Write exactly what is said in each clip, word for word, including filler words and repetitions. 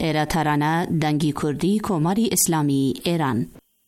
ایرا ترانه دنگی کردی کماری اسلامی ایران.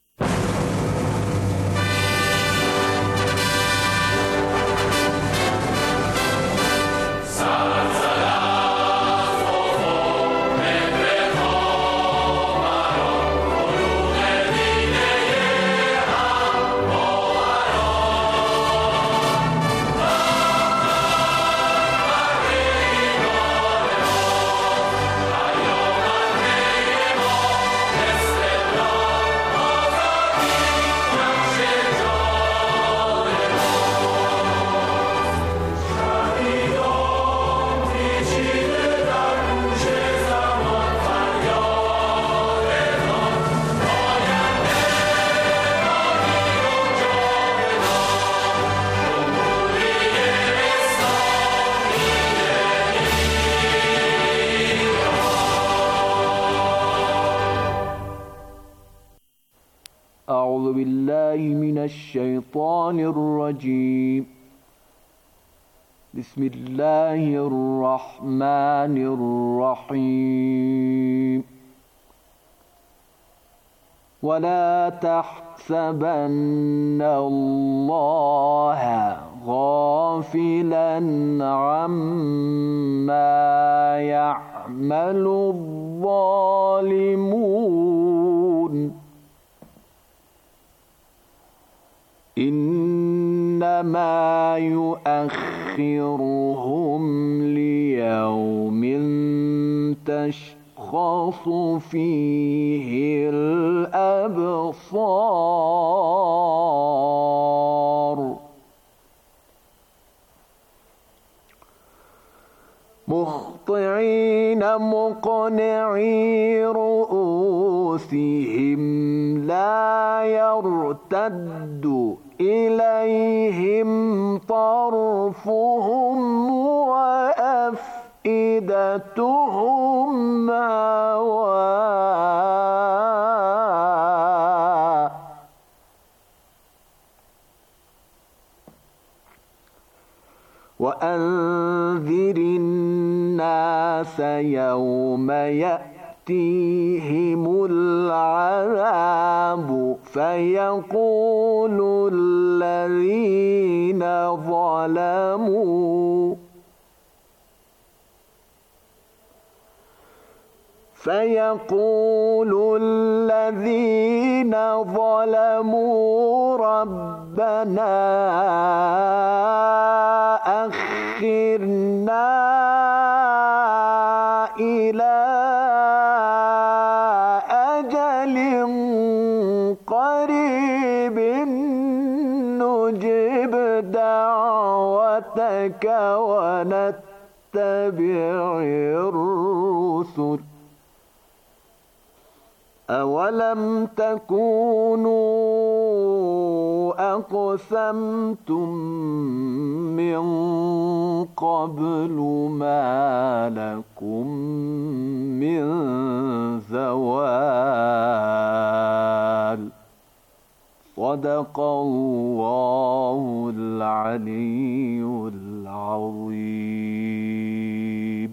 أعوذ بالله من الشيطان الرجيم. بسم الله الرحمن الرحيم. ولا تحسبن الله غافلا عما يعمل الظالمون إنما يؤخرهم ليوم تشخص فيه الأبصار مهطعين مقنعي رؤوسهم لا يرتد إليهم طرفهم وأفئدتهم هواء وأنذر الناس يوم يأتيهم العذاب فيقول الذين ظلموا فيقول الذين ظلموا ربنا أخرنا إلى أجل قريب نجب دعوتك ونتبع الرسل أولم تكونوا أقسمتم من قبل ما لكم من زوال صدق الله العلي العظيم.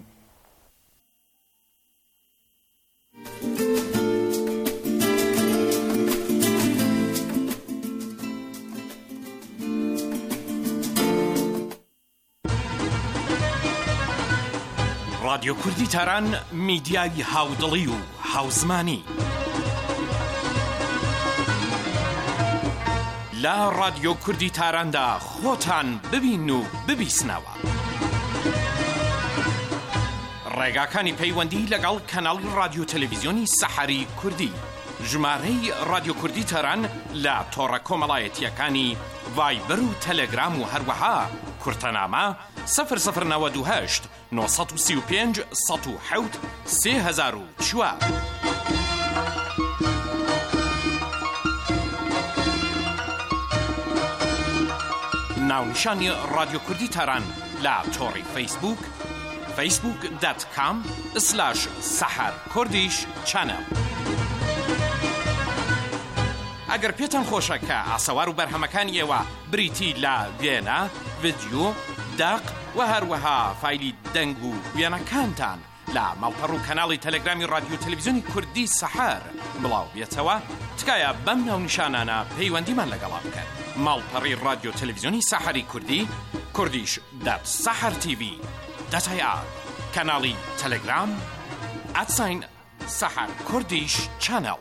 رادیو کوردی تاران میدیای هاودڵی و هاوزمانی لا رادیو کوردی تاراندا خۆتان ببین و ببیسنەوە. ڕێگاکانی پەیوەندی لەگەڵ کەناڵی رادیو تەلەڤیزیۆنی سەحەری کوردی، ژمارەی رادیو کوردی تاران لە تۆڕە کۆمەڵایەتیەکانی ڤایبەر و تەلەگرام و هەروەها کورتەنامە صفر صفر نود و هشت نه سی و پنج صد و حوت سه هزار و چوار. ناونیشانی رادیو کوردی تاران لا تۆڕی فیسبوک فیسبوک دات کام سلاش سەحەر کوردیش چەنەڵ. ئەگەر پێتان خۆشە کە ئاسەوار و بەرهەمەکانی ئێوە بریتی لە وێنە، ڤیدیۆ، دەق و هەروەها فایلی دەنگ و وێنەکانتان لا ماڵپەڕ و کەناڵی تەلەگرامی رادیۆ تەلەڤیزیۆنی کوردی سەحار بڵاو بێتەوە تکایە بەم ناو نیشانانە پەیوەندیمان لەگەڵا بکەن. ماڵپەڕی رادیۆ تەلەڤیزیۆنی سەحاری کوردی کوردیش دات سەحار تیڤی دەتای ئار کەناڵی تەلەگرام ئەتساین سەحار کوردیش چانەڵ.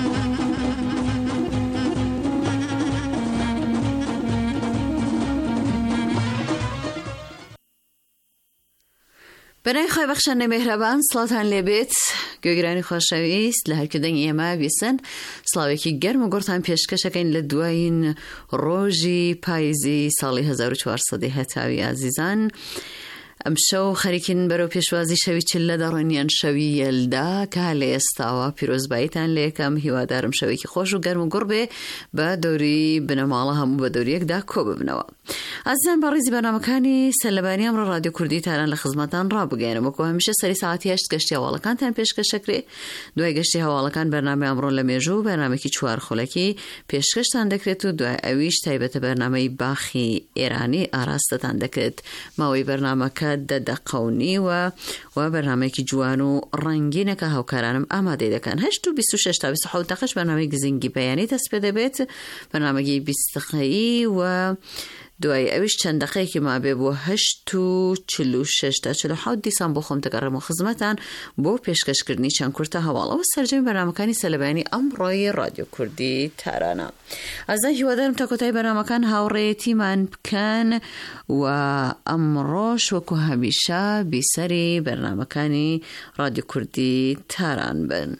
بەناوی خۆی بەخشەندەی میهرەبان سڵاتان لێبێت گوێگرانی خۆشەویست لە هەرکردنی ئێمە بیسن سڵاوێکی گەرم و گۆڕتان پێشکەشەکەین لە دوایین ڕۆژی پاییزی ساڵی هەزار و چوارسەدی هەتاوی ئازیزان. ئەم شەو خەریکین بەرەو پێشوازی شەوی چل لە دەڕۆنیان شەوی یەلدا کە لە ئێستاوە پیرۆزباییتان لە یەکەم هیوادارم شەوێکی خۆش و گەرم و گوڕ بێ بە دەوری بنەماڵە هەموو بە دەوری یەکدا کۆ ببنەوە. ئازیزان بە ڕیزی بەرنامەکانی سەرلەبانی ئەمڕۆ رادیۆ کوردی تاران لە خزمەتان ڕابگەێنم وەکو هەمیشە سەری ساعتی هەشت گەشتی هەواڵەکانتان پێشکەشەکرێ. دوای گەشتی هەواڵەکان بەرنامەی ئەمڕۆ لە مێژوو بەرنامێکی چوار خولەکی پێشکەشتان دەکرێت و دوای ئەویش تایبەتە بەرنامەی باخی ئێرانی ئاراستەتان دەکرێت. ماوەی بەرنامەکە دە دەقەونی و و بەرنامێکی جوان و ڕەنگینەکە هاوکارانم ئامادەی دەکەن. هەشت و بیست و شەش تا بیست و حەوت دەقەش بەرنامەی گزینگی بەیانی دەست پێ دەبێت، بەرنامەی بیست دقەیی و دوای ئەویش چەند دقەیەکی مابێ بۆ هەشت و چل و شەش تا چل و حەوت دیسان بۆ خۆم دەگەڕێمەوە خزمەتان بۆ پێشکەشکردنی چەند کورتە هەواڵەوە سەرجەمی بەرنامەکانی سەرلەبانی ئەمڕۆی رادیۆ کوردی تارانە. ئازان هیوادارم تا کۆتایی بەرنامەکان هاوڕێیەتیمان بکەن و ئەمڕۆش وەکو هەمیشە بیسەری بەرنامەکانی رادیۆ کوردی تاران بن.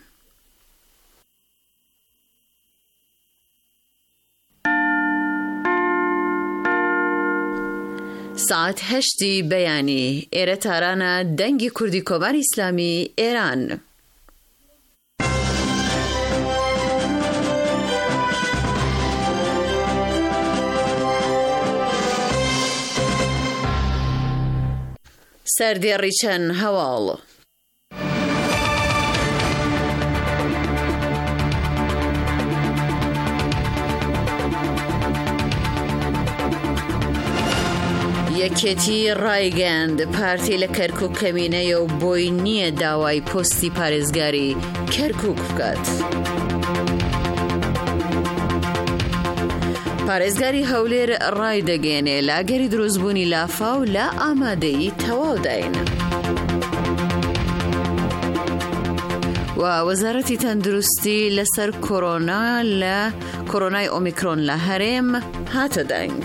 ساعت هەشتی بەیانی ئێرە تارانە دەنگی کوردی کۆماری ئیسلامی ئێران. سەردێڕی چەند هەواڵ. یەکێتی ڕایگەاند پارتی لە کەرکووک کەمینەیە و بۆی نییە داوای پۆستی پارێزگاری کەرکووک بکات. پارێزگاری هەولێر ڕای دەگەێنێ لاگەری دروستبوونی لافاو لە ئامادەیی تەواوداین. و وەزارەتی تەندروستی لەسەر کۆرۆنا لە کۆرۆنای ئۆمیکرۆن لە هەرێم هاتە دەنگ.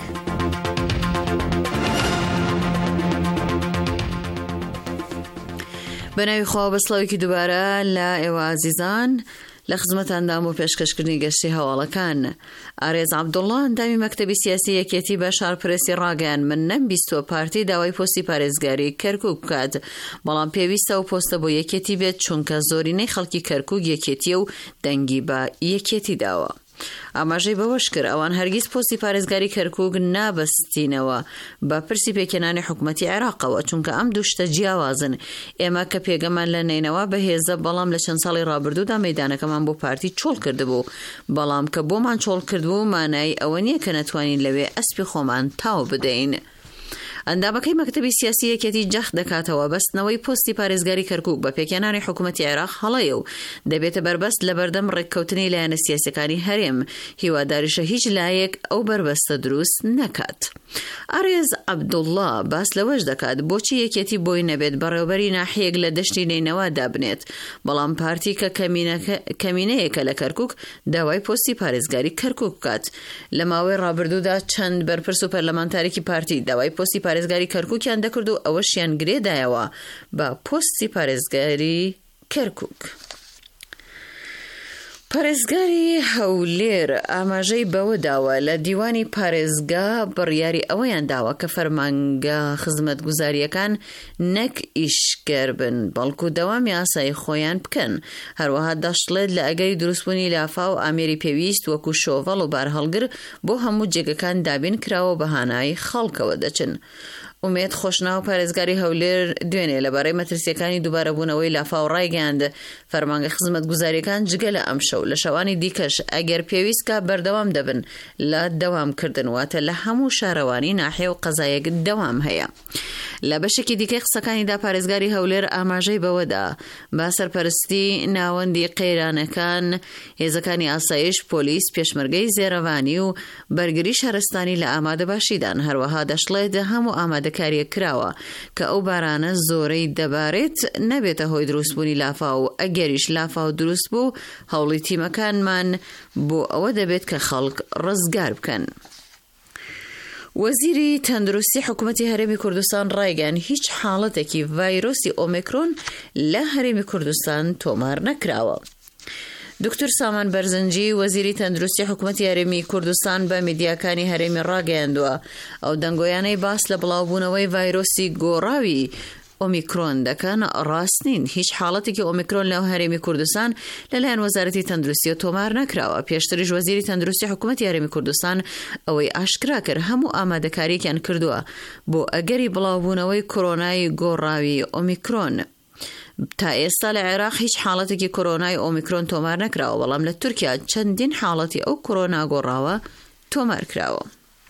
بەناوی خوا بەسڵاوێکی دووبارە لە ئێوە عزیزان لە خزمەتاندام و پێشکەشکردنی گەشتی هەواڵەکان. ئارێز عەبدوڵڵا ئەندامی مەکتەبی سیاسی یەکێتی بە شارپرێسی ڕاگەیان من نەمبیستوە پارتی داوای پۆستی پارێزگاری کەرکووک بکات، بەڵام پێویستە و پۆستە بۆ یەکێتی بێت چونکە زۆرینەی خەڵکی کەرکووک یەکێتیە و دەنگی بە یەکێتی داوە. ئاماژەی بەوەش کرد ئەوان هەرگیز پۆستی پارێزگاری کەرکووک نابەستینەوە بە پرسی پێکێنانی حکوومەتی عێراقەوە، چونکە ئەم دووشتە جیاوازن. ئێمە کە پێگەمان لە نینەوە بەهێزە، بەڵام لە چەند ساڵی ڕابردوودا مەیدانەکەمان بۆ پارتی چۆڵ کردبوو، بەڵام کە بۆمان چۆڵ کردبوو مانای ئەوە نییە کە نەتوانین لەوێ ئەسپی خۆمان تاو بدەین. ئەندامەکەی مەکتەبی سیاسی یەکێتی جەخت دەکاتەوە بەستنەوەی پۆستی پارێزگاری کەرکووک بە پێکێنانی حکوومەتی عێراق هەڵەیە و دەبێتە بربەست لە بەردەم ڕێککەوتنی لایەنە سیاسیەکانی هەرێم، هیواداریشە هیچ لایەک ئەو بربەستە دروست نەکات. ئارێز عەبدوڵڵا باس لەوەش دەکات بۆچی یەکێتی بۆی نەبێت بەڕێوەبەری ناحیەک لە دەشتی نینەوە دابنێت، بەڵام پارتی کە کەمینەیەکە لە کەرکووک داوای پۆستی پارێزگاری کەرکووک بکات. لە ماوەی ڕابردوودا چەند بەرپرس و پەرلەمانتارێکی پارتی داوای پۆستی پارێزگاری کەرکووکیان دەکرد و ئەوەشیان گرێدایەوە بە پۆستی پارێزگاری کەرکووک. پارێزگاری هەولێر ئاماژەی بەوە داوە لە دیوانی پارێزگا بڕیاری ئەوەیان داوە کە فەرمانگە خزمەتگوزاریەکان نەک ئیشکەر بن، بەڵکو دەوامی ئاسایی خۆیان بکەن. هەروەها دەشڵێت لە ئەگەری دروستبوونی لافا و ئامێری پێویست وەکو شۆڤەڵ و بارهەڵگر بۆ هەموو جێگەکان دابین کراوە بەهانای خەڵکەوە دەچن. ئومێد خۆشنا و پارێزگاری هەولێر دوێنێ لەبارەی مەترسیەکانی دووبارەبوونەوەی لافاو ڕایگەاند. فەرمانگە خزمەتگوزاریەکان جگە لە ئەم شەو لە شەوانی دیکەش ئەگەر پێویستکە بەردەوام دەبن لە دەوامکردن، واتە لە هەموو شارەوانی ناحیە و قەزایەک دەوام هەیە. لە بەشێکی دیکەی قسەکانیدا پارێزگاری هەولێر ئاماژەی بەوەدا با سەرپەرستی ناوەندی قەیرانەکان، هێزەکانی ئاسایش، پۆلیس، پێشمەرگەی زێڕەوانی و بەرگری شارستانی لە ئامادەباشیدان. هەروەها دەشڵێت هەموو ئامادەکاریە کراوە کە ئەو بارانە زۆرەی دەبارێت نەبێتە هۆی دروستبوونی لافاو. ئەگەریش لافاو دروست بوو، هەوڵی تیمەکانمان بۆ ئەوە دەبێت کە خەڵک ڕزگار بکەن. وەزیری تەندروستی حکوومەتی هەرێمی کوردستان ڕایگەیاند هیچ حاڵەتێکی ڤایرۆسی ئۆمیکرۆن لە هەرێمی کوردستان تۆمار نەکراوە. دکتۆر سامان بەرزنجی وەزیری تەندروستی حکوومەتی هەرێمی کوردستان بە میدیاکانی هەرێمی ڕاگەیاندووە ئەو دەنگۆیانەی باس لە بڵاوبوونەوەی ڤایرۆسی گۆڕاوی ئۆمیکرۆن دەکەن ڕاست نین. هیچ حاڵەتێکی ئۆمیکرۆن لەو هەرێمی کوردستان لەلایەن وەزارەتی تەندروستی تۆمار نەکراوە. پێشتریش وەزیری تەندروستی حکوومەتی هەرێمی کوردستان ئەوەی ئاشکرا کرد هەموو ئامادەکاریەکیان کردووە بۆ ئەگەری بڵاوبوونەوەی کۆرۆنای گۆڕاوی ئۆمیکرۆن. تا ئێستا لە عێراق هیچ حاڵەتێکی کۆرۆنای ئۆمیکرۆن تۆمار نەکراوە، بەڵام لە تورکیا چەندین حاڵەتی ئەو کۆرۆنا گۆڕاوە تۆمار کراوە.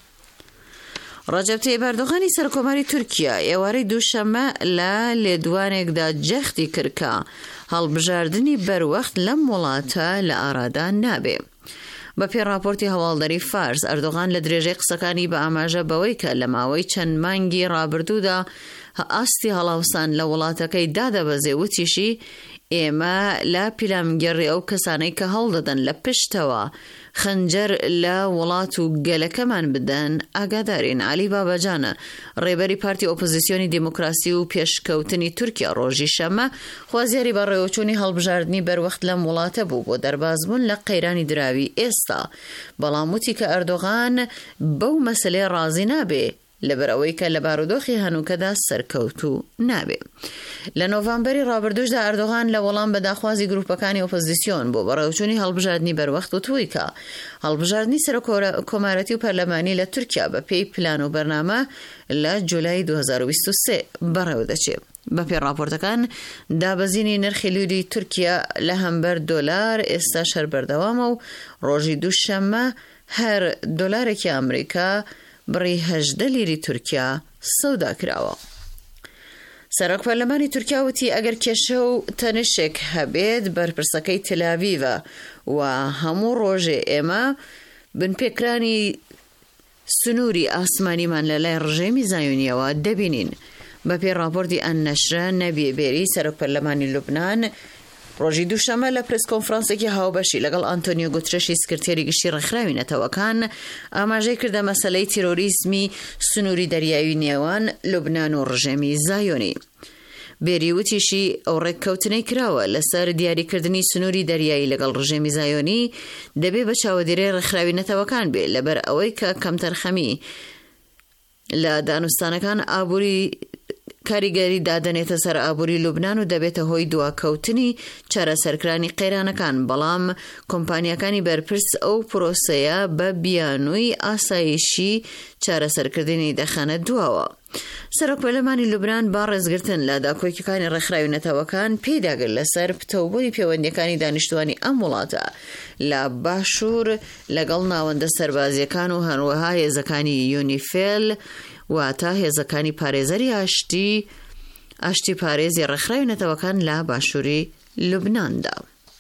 ڕەجەب تەیب ئەردۆغانی سەرکۆماری تورکیا ئێوارەی دووشەممە لە لێدوانێکدا جەختی کردکە هەڵبژاردننی بەروەخت لەم وڵاتە لە ئارادا نابێ. بە پێی راپۆرتی هەواڵدەری فارس، ئەردۆغان لە درێژەی قسەکانی بە ئاماژە بەوەی کە لە ماوەی چەند مانگی ڕابردوودا ئاستی هەڵاوسان لە وڵاتەکەی دادەبەزێ، وتیشی ئێمە لە پیلامگەڕی ئەو کەسانەی کە هەڵدەدەن لە پشتەوە خەنجەر لە وڵات و گەلەکەمان بدەن ئاگادارین. علی بابەجانە ڕێبەری پارتی ئۆپۆزیسیۆنی دیموکراسی و پێشکەوتنی تورکیا ڕۆژی شەممە خوازیاری بە ڕێوەچوونی هەڵبژاردننی بەروەخت لەم وڵاتە بوو بۆ دەربازبوون لە قەیرانی دراوی ئێستا، بەڵام وتی کە ئەردۆغان بەو مەسلەی ڕازی نابێ لەبەر ئەوەی کە لە بارودۆخی هەنووکەدا سەرکەوتو نابێ. لە نۆڤەمبەری ڕابردوشدا ئەردۆغان لە وەڵام بە داخوازی گروپەکانی ئۆپۆزیسیۆن بۆ بەڕێوەچوونی هەڵبژاردننی بەروەخت وتووی کە هەڵبژاردننی سەرکۆمارەتی و پەرلەمانی لە تورکیا بە پێی پلان و بەرنامە لە جولای دوو هەزار و بیست و سێ بەڕێوە دەچێت. بە پێی راپۆرتەکان دابەزینی نرخی لیری تورکیا لە هەمبەر دۆلار ئێستا شەر بەردەوامە و ڕۆژی دووشەممە هەر دۆلارێکی ئەمریکا بڕی هەژدە لیری تورکیا سەودا کراوە. سەرۆک پەرلەمانی تورکیا وتی ئەگەر کێشە و تەنشێک هەبێت بەرپرسەکەی تەلاڤیڤە و هەموو ڕۆژێ ئێمە بنپێکرانی سنووری ئاسمانیمان لەلای ڕژێمی زایۆنیەوە دەبینین. بە پێی راپۆرتی ئەن نەشرە نەبیە بێری سەرۆک پەرلەمانی لوبنان ڕۆژی دووشەمە لە پرس کۆنفرانسێکی هاوبەشی لەگەڵ ئانتۆنیۆ گوترەشی سکرتێری گشتی ڕێکخراوی نەتەوەکان ئاماژەی کردە مەسەلەی تیرۆریزمی سنووری دەریاوی نێوان لوبنان و ڕژێمی زایۆنی. بێری وتیشی ئەو ڕێککەوتنەی کراوە لەسەر دیاریکردنی سنووری دەریایی لەگەڵ ڕژێمی زایۆنی دەبێ بە چاوەدێرەی ڕێکخراوی نەتەوەکان بێ، لەبەر ئەوەی کە کەمتەرخەمی لە دانوستانەکان ئابووری کاریگەری دادەنێتە سەر ئابووری لوبنان و دەبێتە هۆی دواکەوتنی چارەسەرکرانی قەیرانەکان، بەڵام کۆمپانیەکانی بەرپرس ئەو پرۆسەیە بە بیانووی ئاسایشی چارەسەرکردنی دەخەنە دواوە. سەرۆک پەرلەمانی لوبنان با ڕێزگرتن لە داکۆکیەکانی ڕێکخراوی نەتەوەکان پێداگرت لەسەر پتەوبوونی پەیوەندیەکانی دانیشتوانی ئەم وڵاتە لە باشوور لەگەڵ ناوەندە سەربازیەکان و هەروەها هێزەکانی یونیفیل واتە هێزەکانی پارێزەری ئاشتی ئاشتی پارێزی ڕێکخراوی نەتەوەکان لە باشووری لوبناندا.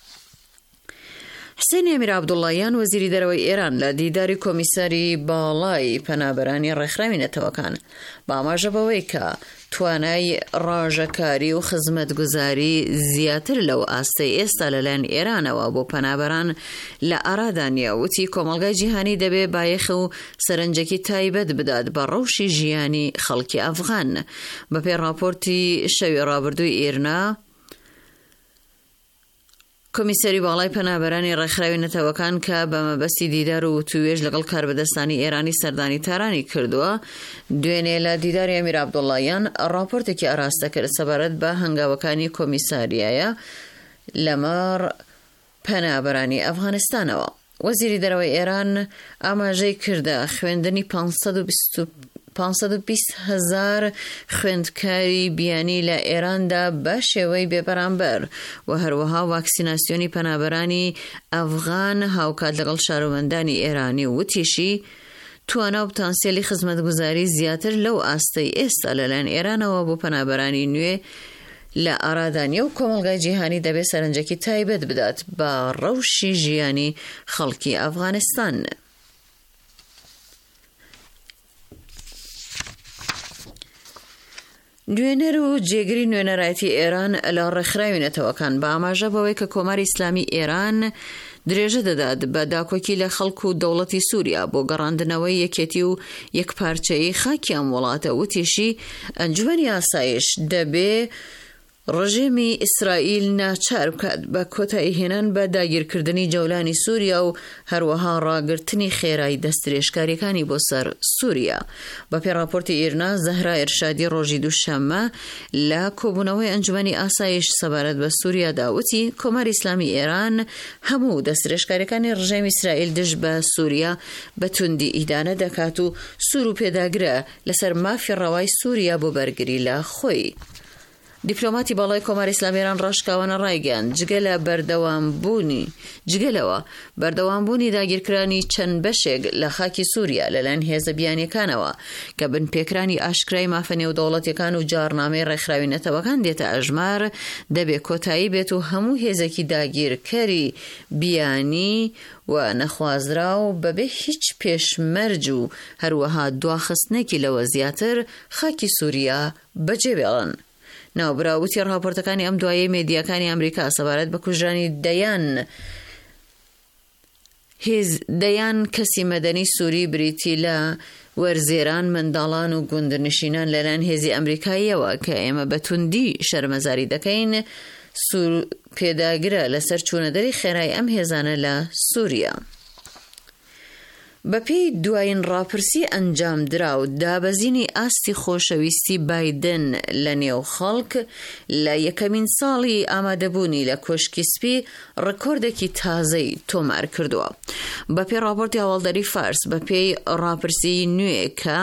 حسێن ئەمیر عەبدوڵڵایان وەزیری دەرەوەی ئێران لە دیداری کۆمیساری باڵای پەنابەرانی ڕێکخراوی نەتەوەکان بە ئاماژە بەوەی کە توانای ڕاژەکاری و خزمەتگوزاری زیاتر لەو ئاستەی ئێستا لەلایەن ئێرانەوە بۆ پەنابەران لە ئارادانیە، وتی کۆمەڵگای جیهانی دەبێ بایەخ و سەرنجێکی تایبەت بدات بە ڕەوشی ژیانی خەڵکی ئەفغان. بە پێی راپۆرتی شەوی ڕابردووی ئێرنا، کۆمیسەری باڵای پەنابەرانی ڕێکخراوی نەتەوەکان کە بە مەبەستی دیدار و توێژ لەگەڵ کاربەدەستانی ئێرانی سەردانی تارانی کردووە، دوێنێ لە دیداری ئەمیر عەبدوڵڵایان راپۆرتێکی ئاراستە کرد سەبارەت بە هەنگاوەکانی کۆمیساریایە لەمەڕ پەنابەرانی ئەفغانستانەوە. وەزیری دەرەوەی ئێران ئاماژەی کردە خوێندنی پانسەد و پانسەد و بیست هەزار خوێندکاری بیانی لە ئێراندا بە شێوەی بێبەرامبەر و هەروەها واکسیناسیۆنی پەنابەرانی ئەفغان هاوکات لەگەڵ شارۆمەندانی ئێرانی وتیشی توانە و پتانسیێلی خزمەتگوزاری زیاتر لەو ئاستەی ئێستا لەلایەن ئێرانەوە بۆ پەنابەرانی نوێ لە ئارادانیە و کۆمەڵگای جیهانی دەبێت سەرنجێکی تایبەت بدات بە ڕەوشی ژیانی خەڵکی ئەفغانستان. نوێنەر و جێگری نوێنەرایەتی ئێران لە ڕێکخراوێنێتەوەکان بە ئاماژە بەوەی کە کۆماری ئیسلامی ئێران درێژە دەدات بە داکۆکی لە خەڵک و دەوڵەتی سووریا بۆ گەڕاندنەوەی یەکێتی و یەکپارچەیی خاکی ئەم وڵاتە وتیشی ئەنجومەنی ئاسایش دەبێ ڕژێمی ئیسرائیل ناچار بکات بە کۆتایی هێنان بە داگیرکردنی جەولانی سووریا و هەروەها ڕاگرتنی خێرایی دەستدرێژکاریەکانی بۆ سەر سووریا. بە پێی راپۆرتی ئیرنا زەهرا ئێرشادی ڕۆژی دووشەممە لە کۆبوونەوەی ئەنجومەنی ئاسایش سەبارەت بە سووریا داوتی کۆماری ئیسلامی ئێران هەموو دەستدرێژکاریەکانی ڕژێمی ئیسرائیل دژ بە سووریا بە توندی ئیدانە دەکات و سوور و پێداگرە لەسەر مافی ڕەوای سووریا بۆ بەرگری لە خۆی. دیپلۆماتی باڵای کۆماری ئیسلامی ئێران ڕاشکاوانە ڕایگەیاند جگە لە بەردەوامبوونی جگەلەوە بەردەوامبوونی داگیرکرانی چەند بەشێک لە خاکی سووریا لەلایەن هێزە بیانیەکانەوە کە بنپێکرانی ئاشکرای مافە نێودەوڵەتیەکان و جارنامەی ڕێکخراوێنێتەوەکان دێتە ئەژمار دەبێت کۆتایی بێت و هەموو هێزێکی داگیرکەری بیانی و نەخوازرا و بەبێ هیچ پێشمەرج و هەروەها دواخستنێکی لەوە زیاتر خاکی سووریا بەجێبێڵن. ناوبراوتی راپۆرتەکانی ئەم دوایەی مێدیاکانی ئەمریکا سەبارەت بە کوژرانی دەیان هێز دەیان کەسی مەدەنی سووری بریتی لە وەرزێران منداڵان و گوندنشینان لەلایەن هێزی ئەمریکاییەوە کە ئێمە بە توندی شەرمەزاری دەکەین سوور پێداگرە لەسەر چوونەدەری خێرای ئەم هێزانە لە سووریا. بەپێی دوایین ڕاپرسی ئەنجام درا و دابەزینی ئاستی خۆشەویستی بایدن لە نێو خەڵک لە یەکەمین ساڵی ئامادەبوونی لە کۆشکی سپی ڕکۆردێکی تازەی تۆمار کردووە. بەپێی راپۆرتی هەواڵدەری فارس بەپێی ڕاپرسی نوێ کە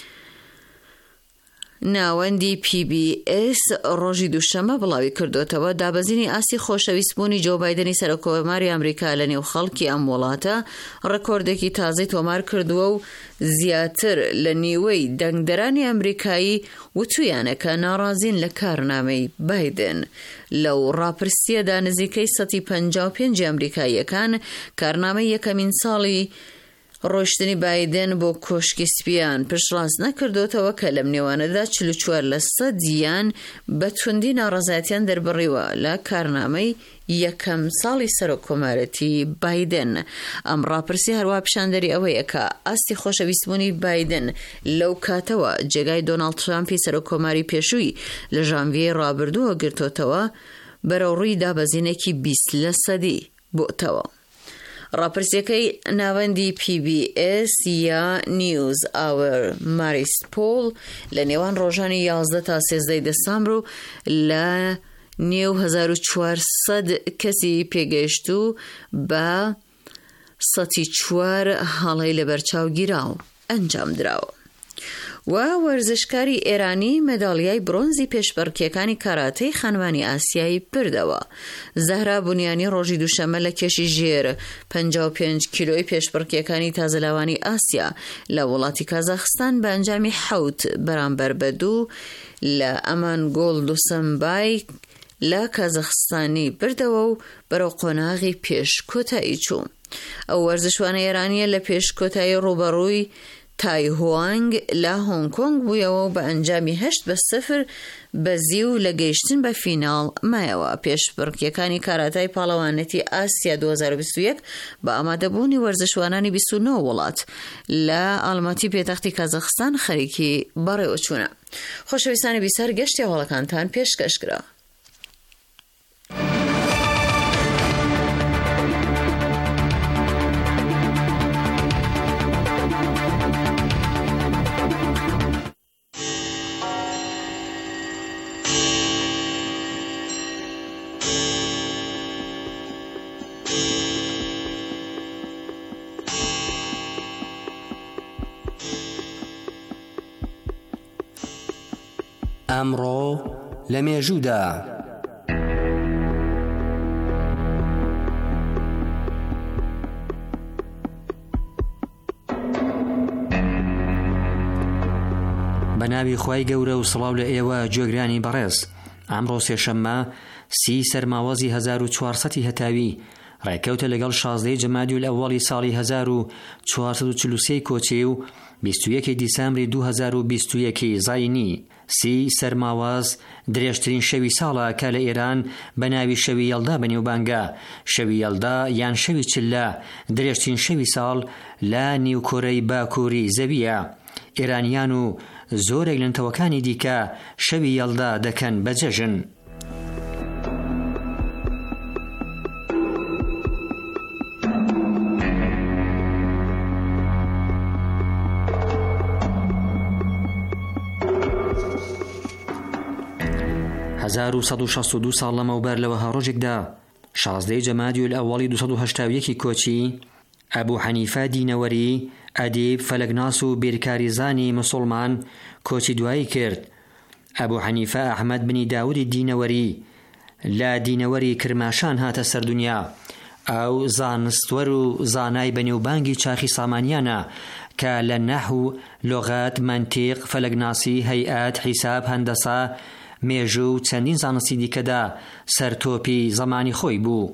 ناوەندی پی بی ئێس ڕۆژی دووشەمە بڵاوی کردوتەوە دابەزینی ئاستی خۆشەویستبوونی جۆ بایدنی سەرۆکۆماری ئەمریکا لە نێو خەڵکی ئەم وڵاتە ڕکۆردێکی تازەی تۆمار کردووە و زیاتر لە نیوەی دەنگدەرانی ئەمریکایی وتویانە کە ناڕازین لە کارنامەی بایدن. لەو ڕاپرسیەدا نزیکەی سەدی پەنجا و پێنج ئەمریکاییەکان کارنامەی یەکەمین ساڵی ڕۆیشتنی بایدن بۆ کۆشکی سپیان پشتڕاست نەکردوتەوە کە لەم نێوانەدا چل و چوار لە سەدیان بە توندی ناڕەزایەتیان دەربڕیوە لە کارنامەی یەکەم ساڵی سەرۆکۆمارەتی بایدن. ئەم ڕاپرسی هەروە پیشاندەری ئەوەیە کە ئاستی خۆشەویستبوونی بایدن لەو کاتەوە جێگای دۆناڵد ترامپی سەرۆکۆماری پێشووی لە ژانڤیەی ڕابردووە گرتوتەوە بەرەو ڕووی دابەزینێکی بیست لە سەدی بۆتەوە. ڕاپرسیەکەی ناوەندی پی بی ئێس یا نیوز ئاور ماریسپۆل لە نێوان ڕۆژانی یازدە تا سێزدەی دەسامبر و لە نێو هەزار و چوارسەد کەسی پێگەیشت و بە سەدی چوار هەڵەی لەبەرچاو گیراو ئەنجام دراوە. و وەرزشکاری ئێرانی مەداڵیای برۆنزی پێشبڕکێکانی کاراتەی خانوانی ئاسیایی پردەوە. زەهرا بونیانی ڕۆژی دووشەمە لە کێشی ژێر پەنجا و پێنج کیلۆی پێشبڕکێکانی تازەلاوانی ئاسیا لە وڵاتی کازاخستان بە ئەنجامی حەوت بەرامبەر بە دوو لە ئەمان گۆڵد و سەمبای لە کازاخستانی بردەوە و بەرەو قۆناغی پێش کۆتایی چوو. ئەو وەرزشوانە ئێرانیە لە پێش کۆتایی ڕوبەڕووی تایهوانگ لە هۆنگ کۆنگ بوویەوە و بە ئەنجامی هەشت بە سەفر بەزی و لە گەیشتن بە فیناڵ مایەوە. پێشبڕکێکانی کاراتای پاڵەوانەتی ئاسیا دوو هەزار و بیست و یەک بە ئامادەبوونی وەرزشوانانی بیست و نۆ وڵات لە ئاڵماتی پێتەختی کازاخستان خەریکی بەڕێوەچوونە. خۆشەویستانی بیسەر گەشتی هەواڵەکانتان پێشکەشکرا. ئەمڕۆ لە مێژوودا. بەناوی خوای گەورە و سڵاو لە ئێوە گوێگرانی بەڕێز. ئەمڕۆ سێشەممە سی سەرماوەزی هەزار و چوارسەدی هەتاوی ڕێکەوتە لەگەڵ شازدەی جەمادی الئەوەڵی ساڵی هەزار و چوارسەد و چل و سێ کۆچی و بیست و یەکی دیسەمبری دوو هەزار و بیست و یەکی زاینی. سی سەرماوەز درێژترین شەوی ساڵە کە لە ئێران بەناوی شەوی یەڵدا بەنێوبانگە. شەوی یەڵدا یان شەوی چلە درێژترین شەوی ساڵ لە نیوکۆرەی باکووری زەویە. ئێرانیان و زۆرێک لە نەتەوەکانی دیکە شەوی یەڵدا دەکەن بەجەژن. هەزار و سەد و شەست و دوو ساڵ لەمەوبەر لەوە هەڕۆژێکدا شازدەی جەمادی الئەوەڵی دووسەد و هەشتا و یەکی کۆچی ئەبوو حەنیفە دینەوەری ئەدیب فەلەکناس و بیرکاریزانی موسڵمان کۆچی دوایی کرد. ئەبوو حەنیفە ئەحمەد بنی داوودی دینەوەری لە دینەوەری کرماشان هاتە سەردونیا. ئەو زانستوەر و زانای بەنێوبانگی چاخی سامانیانە کە لە نەحو، لۆغەت، مەنتیق، فەلەکناسی، هەیئەت، حیساب، هەندەسە، مێژوو و چەندین زانستی دیکەدا سەرتۆپی زەمانی خۆی بوو.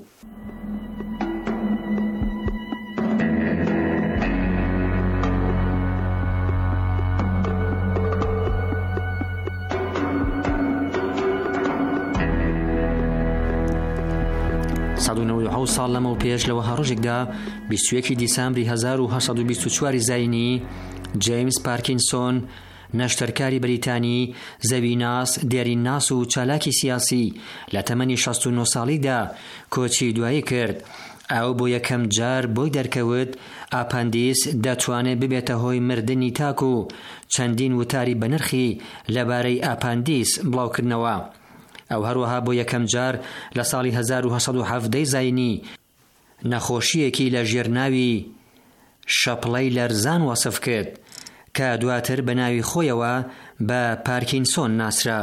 سەد و نەوەی و حەوت ساڵ لەمەو پێش لەوە هەڕۆژێکدا بیست و یەکی دیسەمبری هەزار و هەشت سەد و بیست و چوار زاینی جەیمس پارکینسۆن، نەشتەرکاری بریتانی، زەویناس، دێرینناس و چالاکی سیاسی لە تەمەنی شەست و نۆ ساڵیدا کۆچی دوایی کرد. ئەو بۆ یەکەم جار بۆی دەرکەوت ئاپاندیس دەتوانێت ببێتە هۆی مردنی تاک و چەندین وتاری بەنرخی لەبارەی ئاپاندیس بڵاوکردنەوە. ئەو هەروەها بۆ یەکەم جار لە ساڵی هەزار و هەشت سەد و هەڤدە زاینی نەخۆشیەکی لە ژێرناوی شەپڵەی لەرزان وەسف کرد کە دواتر بە ناوی خۆیەوە بە پارکینسۆن ناسرا.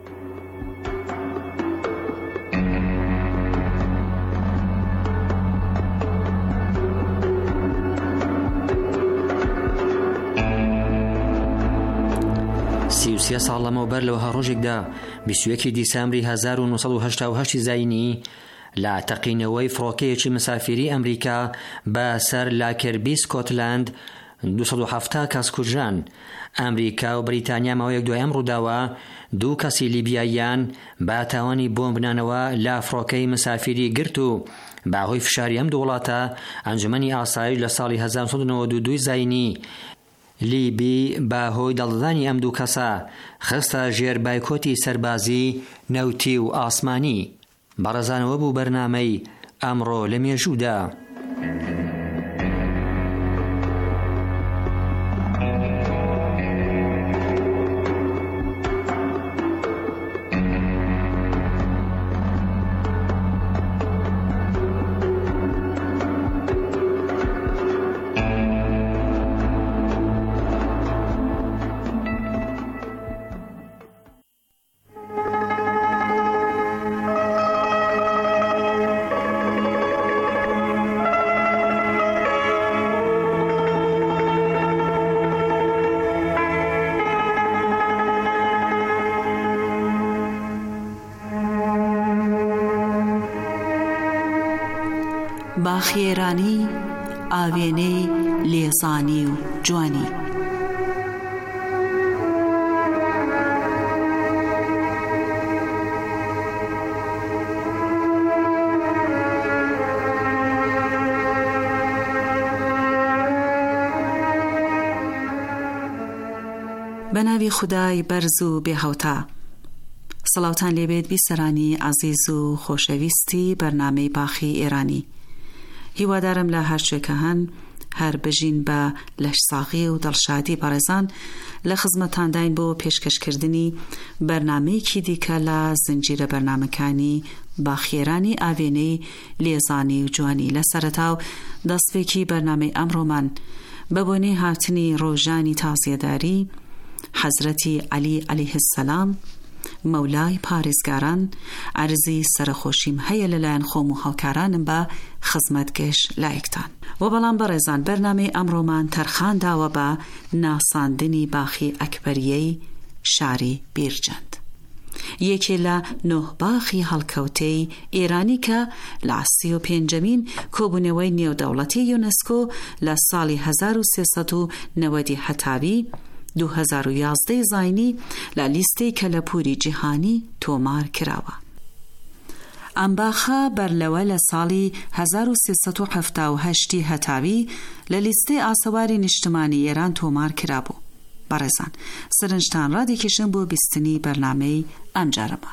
سی و سێ ساڵ لەمەوبەر لەوە هەڕۆژێکدا بیست و یەکی دیسەمبری هەزار و نۆ سەد و هەشتا و هەشت زاینی لە تەقینەوەی فڕۆکەیەکی مسافری ئەمریکا بە سەر لاکربی سکۆتلاند دووسەد و هەڤتا کەس کوژران. ئەمریکا و بریتانیا ماوەیەک دوای ئەم ڕووداوە دوو کەسی لیبیاییان با تاوانی بۆمب بنانەوە لە فڕۆکەی مسافری گرت و باهۆی فشاری ئەم دوو وڵاتە ئەنجومەنی ئاسایش لە ساڵی هەزار و سەد و نەوەت و دوو زاینی لیبی باهۆی دەڵدانی ئەم دوو کەسە خستە ژێر بایکۆتی سەربازی نەوتی و ئاسمانی. بەڕێزانەوە بوو بەرنامەی ئەمڕۆ لە مێژوودا. باخی ئێرانی ئاوێنەی لێزانی و جوانی. بەناوی خودای بەرز و بێهەوتا. سەڵاوتان لێبێت بیسەرانی عەزیز و خۆشەویستی بەرنامەی باخی ئێرانی. هیوادارم لە هەر شوێکە هەن هەر بژین بە لەشساغی و دڵشادی بەڕێزان لە خزمەتانداین بۆ پێشکەشکردنی بەرنامەیەکی دیکە لە زنجیرە بەرنامەکانی باخی ئێرانی ئاوێنەی لێزانی و جوانی. لە سەرەتاو دەستپێکی بەرنامەی ئەمڕۆمان بە بۆنەی هاتنی ڕۆژانی تازیەداری حەزرەتی عەلی عەلەیه السەلام مەولای پارێزگاران عەرزی سەرخۆشیم هەیە لەلایەن خۆم و هاوکارانم بە خزمەتگەش لایەکتان. و بەڵام بەڕێزان بەرنامەی ئەمڕۆمان تەرخانداوە بە ناساندنی باخی ئەکبەریەی شاری بیرجەند، یەکێ لە نۆ باخی هەڵکەوتەی ئێرانی کە لە سی و پێنجەمین کۆبوونەوەی نێودەوڵەتی یونسکۆ لە ساڵی هەزار و سێسەد و نەوەدی هەتاوی دوو هەزار و یازدەی زاینی لە لیستەی کەلەپوری جیهانی تۆمار کراوە. ئەم باخە بەرلەوە لە ساڵی هەزار و سێسەد و هەفتا و هەشتی هەتاوی لە لیستەی ئاسەواری نیشتمانی ئێران تۆمار کرابوو. بەڕێزان سرنجتان ڕادێکێشن بۆ بیستنی بەرنامەی ئەمجارەمان.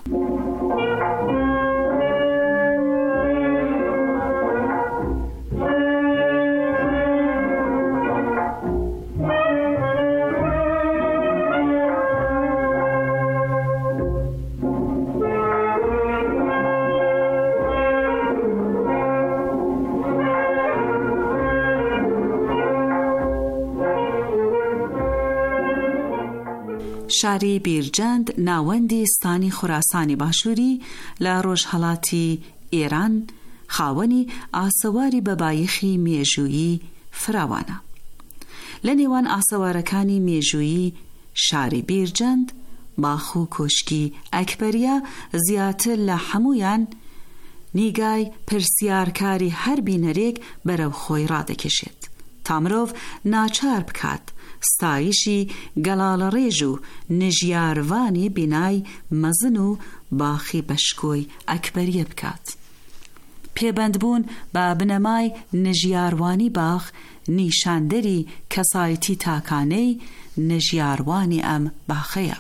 شاری بیرجەند ناوەندی ستانی خوراسانی باشووری لە ڕۆژهەڵاتی ئێران خاوەنی ئاسەواری بەبایەخی مێژوویی فراوانە. لە نێوان ئاسەوارەکانی مێژوویی شاری بیرجەند باخ و کۆشکی ئەکبەریە زیاتر لە هەمویان نیگای پرسیارکاری هەر بینەرێک بەرەو خۆی ڕادەکێشێت تا مرۆڤ ناچار بکات ستایشی گەڵاڵە ڕێژ و نژیاروانی بینای مەزن و باخی بەشکۆی ئەکبەریە بکات. پێبەندبوون بە بنەمای نژیاروانی باخ نیشاندەری کەسایەتی تاکانەی نژیاروانی ئەم باخەیە.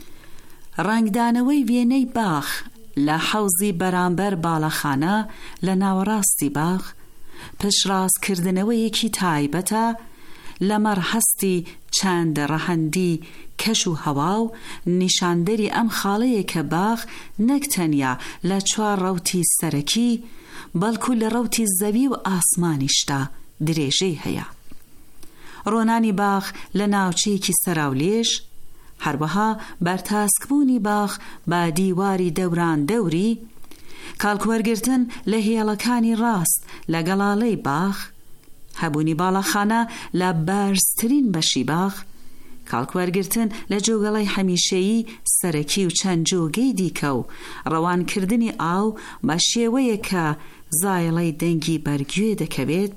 ڕنگدانەوەی وێنەی باخ لە حەوزی بەرامبەر باڵەخانە لە ناوەڕاستی باخ پشڕاستکردنەوەیەکی تایبەتە لە مەرهەستی چەند ڕەهەندی کەش و هەوا و نیشاندەری ئەم خاڵەیە کە باخ نەک تەنیا لە چوار ڕەوتی سەرەکی بەڵکو لە ڕەوتی زەوی و ئاسمانیشتا درێژەی هەیە. ڕۆنانی باخ لە ناوچەیەکی سەراولێژ، هەروەها بەرتاسکبوونی باخ بە دیواری دەوران دەوری، کاڵکوەرگرتن لە هێڵەکانی ڕاست لە گەڵاڵەی باخ، هەبوونی باڵەخانە لە بەرزترین بەشی باخ، کاڵکوەرگرتن لە جۆگەڵی هەمیشەیی سەرەکی و چەند جۆگەی دیکە و ڕەوانکردنی ئاو بە شێوەیە کە زایڵەی دەنگی بەرگوێ دەکەوێت،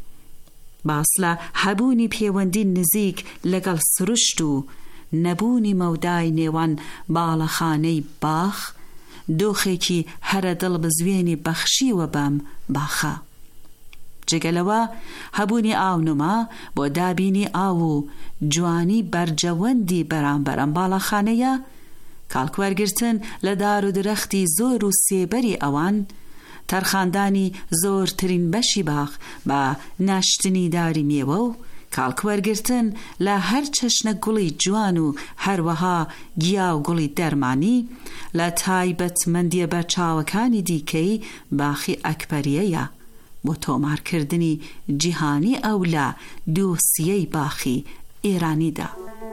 باس لە هەبوونی پەیوەندی نزیک لەگەڵ سروشت و نەبوونی مەودای نێوان باڵەخانەی باخ دۆخێکی هەرە دڵ بزوێنی بەخشیوە بەم باخە. جگەلەوە هەبوونی ئاونما بۆ دابینی ئاو و جوانی بەرجەوەندی بەرامبەر ئەم باڵەخانەیە، کاڵکوەرگرتن لە دار و درەختی زۆر و سێبەری ئەوان، تەرخاندانی زۆرترین بەشی باخ بە ناشتنی داری میوە و کاڵکوەرگرتن لە هەر چەشنە گوڵی جوان و هەروەها گیا و گوڵی دەرمانی لە تایبەتمەندیە بەرچاوەکانی دیکەی باخی ئەکبەریەیە بۆ تۆمارکردنی جیهانی ئەو لە دۆسیەی باخی ئێرانیدا.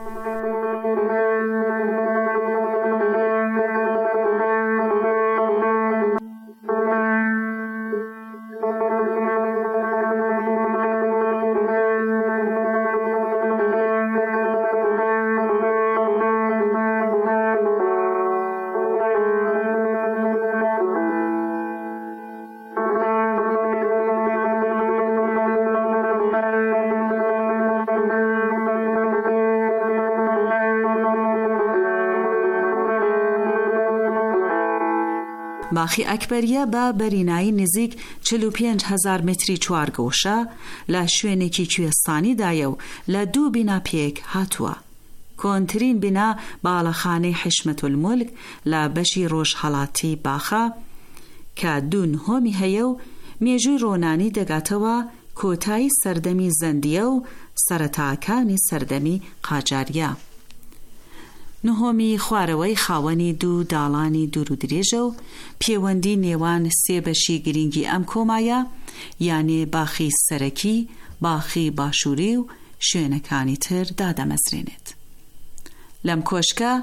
باخی ئەکبەریە بە بەرینایی نزیک چل و پێنج هەزار متری چوارگۆشە لە شوێنێکی کوێستانیدایە و لە دوو بینا پێک هاتووە. کۆنترین بینا باڵەخانەی حیشمەت المولک لە بەشی ڕۆژهەڵاتی باخە کە دوو نهۆمی هەیە و مێژووی ڕۆنانی دەگاتەوە کۆتایی سەردەمی زەندیە و سەرەتاکانی سەردەمی قاجاریە. نهۆمی خوارەوەی خاوەنی دوو داڵانی دوور و درێژە و پەیوەندی نێوان سێ بەشی گرنگی ئەم کۆمایە، یانێ باخی سەرەکی، باخی باشووری و شوێنەکانی تر دادەمەزرێنێت. لەم کۆشکە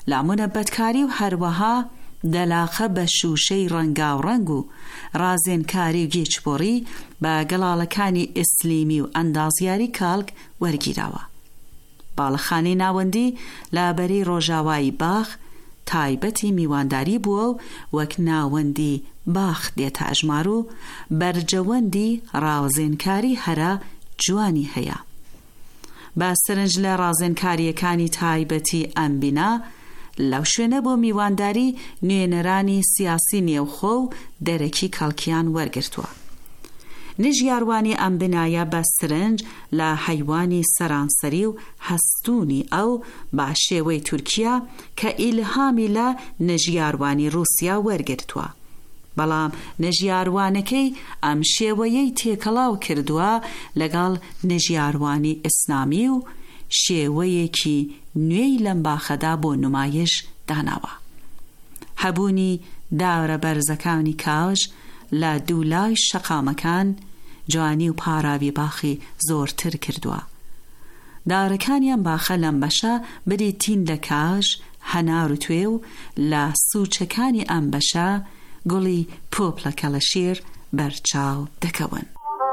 لا منەبەتکاری و هەروەها دەلاخە بە شوشەی ڕەنگاو ڕەنگ و ڕازێنکاری و گێچبۆڕی بە گەڵاڵەکانی ئیسلیمی و ئەندازیاری کاڵک وەرگیراوە. باڵەخانەی ناوەندی لابەرەی ڕۆژاوایی باخ تایبەتی میوانداری بووە و وەک ناوەندی باخ دێتە ئەژمار و بەرجەوەندی ڕازێنکاری هەرە جوانی هەیە. بە سرنج لە ڕازێنکاریەکانی تایبەتی ئەم بینا لەو شوێنە بۆ میوانداری نوێنەرانی سیاسی نێوخۆ و دەرەکی کەڵکیان وەرگرتووە. نژیاروانی ئەم بنایە بە سرنج لە حەیوانی سەرانسەری و هەستوونی ئەو بە شێوەی تورکیا کە ئیلهامی لە نژیاروانی رووسیا وەرگرتووە. بەڵام نژیاروانەکەی ئەم شێوەیەی تێکەڵاو کردووە لەگەڵ نژیاروانی ئیسلامی و شێوەیەکی نوێی لەم باخەدا بۆ نمایش داناوە. هەبوونی داورە بەرزەکانی کاژ لە دوولای شەقامەکان جوانی و پاراوی باخی زۆرتر کردووە. دارەکانیان باخە لەم بەشە بریتین لە کاژ، هەنار و توێ و لە سوچەکانی ئەم بەشە گوڵی پۆپلە کەڵەشیر بەرچاو دەکەون.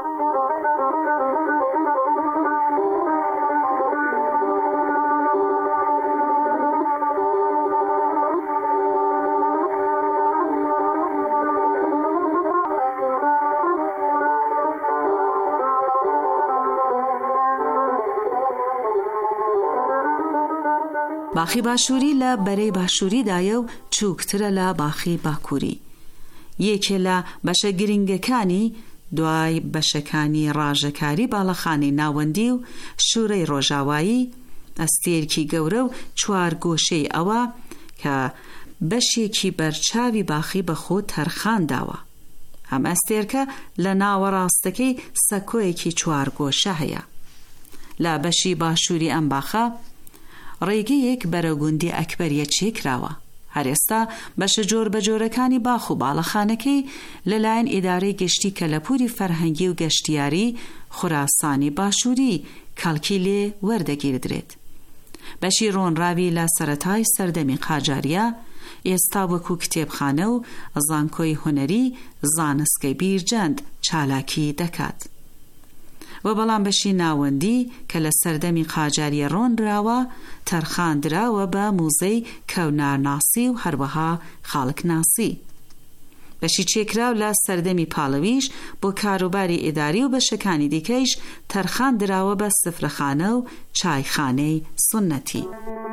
باخی باشووری لە بەرەی باشووریدایە و چووکترە لە باخی باکووری. یەکێ لە بەشە گرنگەکانی دوای بەشەکانی ڕاژەکاری باڵەخانەی ناوەندی و شوورەی ڕۆژاوایی ئەستێرکی گەورە و چوار گۆشەی ئەوە کە بەشێکی بەرچاوی باخی بەخۆ تەرخان داوە. ئەم ئەستێرکە لە ناوەڕاستەکەی سەکۆیەکی چوار گۆشە هەیە. لە بەشی باشووری ئەم باخە ڕێگەیەک بەرەگوندی ئەکبەریە چێکراوە. هەر ئێستا بەشە جۆر بەجۆرەکانی باخ و باڵەخانەکەی لەلایەن ئیدارەی گەشتی کەلەپوری فەرهەنگی و گەشتیاری خوراسانی باشووری کەڵکی لێ وەردەگیردرێت. بەشی ڕۆنراوی لە سەرەتای سەردەمی قاجاریە ئێستا وەکو کتێبخانە و زانکۆی هونەری زانستگەی بیرجەند چالاکی دەکات. و بەڵام بەشی ناوەندی کە لە سەردەمی قاجاریە ڕۆنراوە تەرخاندراوە بە موزەی کەونارناسی و هەروەها خاڵکناسی. بەشی چێکراو لە سەردەمی پاڵەویش بۆ کاروباری ئیداری و بەشەکانی دیکەیش تەرخاندراوە بە سفرەخانە و چایخانەی سونەتی.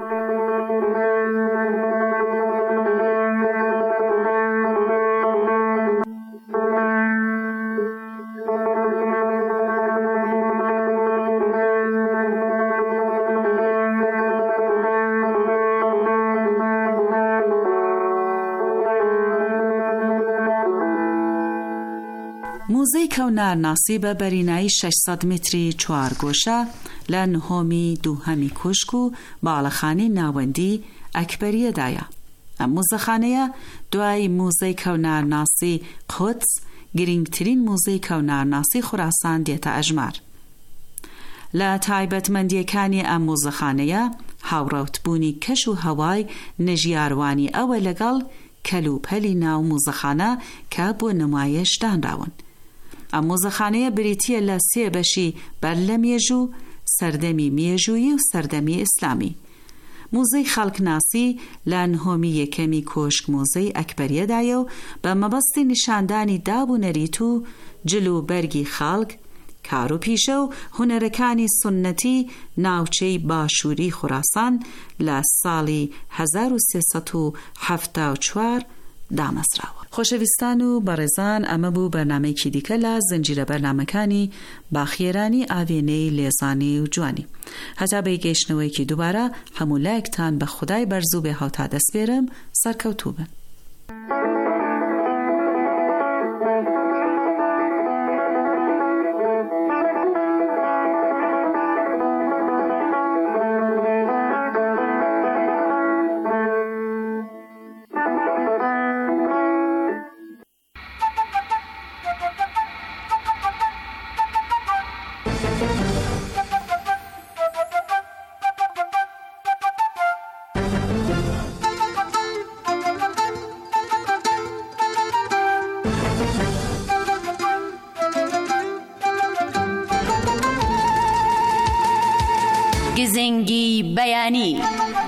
موزەی کەونارناسی بە بەرینایی شەشسەد متری چوار گۆشە لە نهۆمی دووهەمی کوشک و باڵەخانەی ناوەندی ئەکبەریەدایە. ئەم موزەخانەیە دوای موزەی کەونارناسی قودس گرنگترین موزەی کەونارناسی خوراسان دێتە ئەژمار. لە تایبەتمەندیەکانی ئەم موزەخانەیە هاوڕەوتبوونی کەش و هەوای نەژیاروانی ئەوە لەگەڵ کەلوپەلی ناو موزەخانە کە بۆ نمایش دانراون. ئەم موزەخانەیە بریتیە لە سێ بەشی بەر لە مێژوو، سەردەمی مێژوویی و سەردەمی ئیسلامی. موزەی خەڵکناسی لە نهۆمی یەکەمی کۆشک موزەی ئەکبەریەدایە و بە مەبەستی نیشاندانی دابوونەریت و جلوبەرگی خەڵک، کار و پیشە و هونەرەکانی سونەتی ناوچەی باشووری خوراسان لە ساڵی هەزار و سێسەد و هەفتە و چوار دامەزراوە. خۆشەویستان و بەڕێزان، ئەمە بوو بەرنامەیەکی دیکە لە زنجیرە بەرنامەکانی باخیێرانی ئاوێنەی لێزانی و جوانی. هەتا بە گەیشتنەوەیەکی دووبارە هەموو لایەکتان بە خودای بەرزوو بێ هاوتا دەسپێرم. سەرکەوتوو بن. گزنگی بەیانی.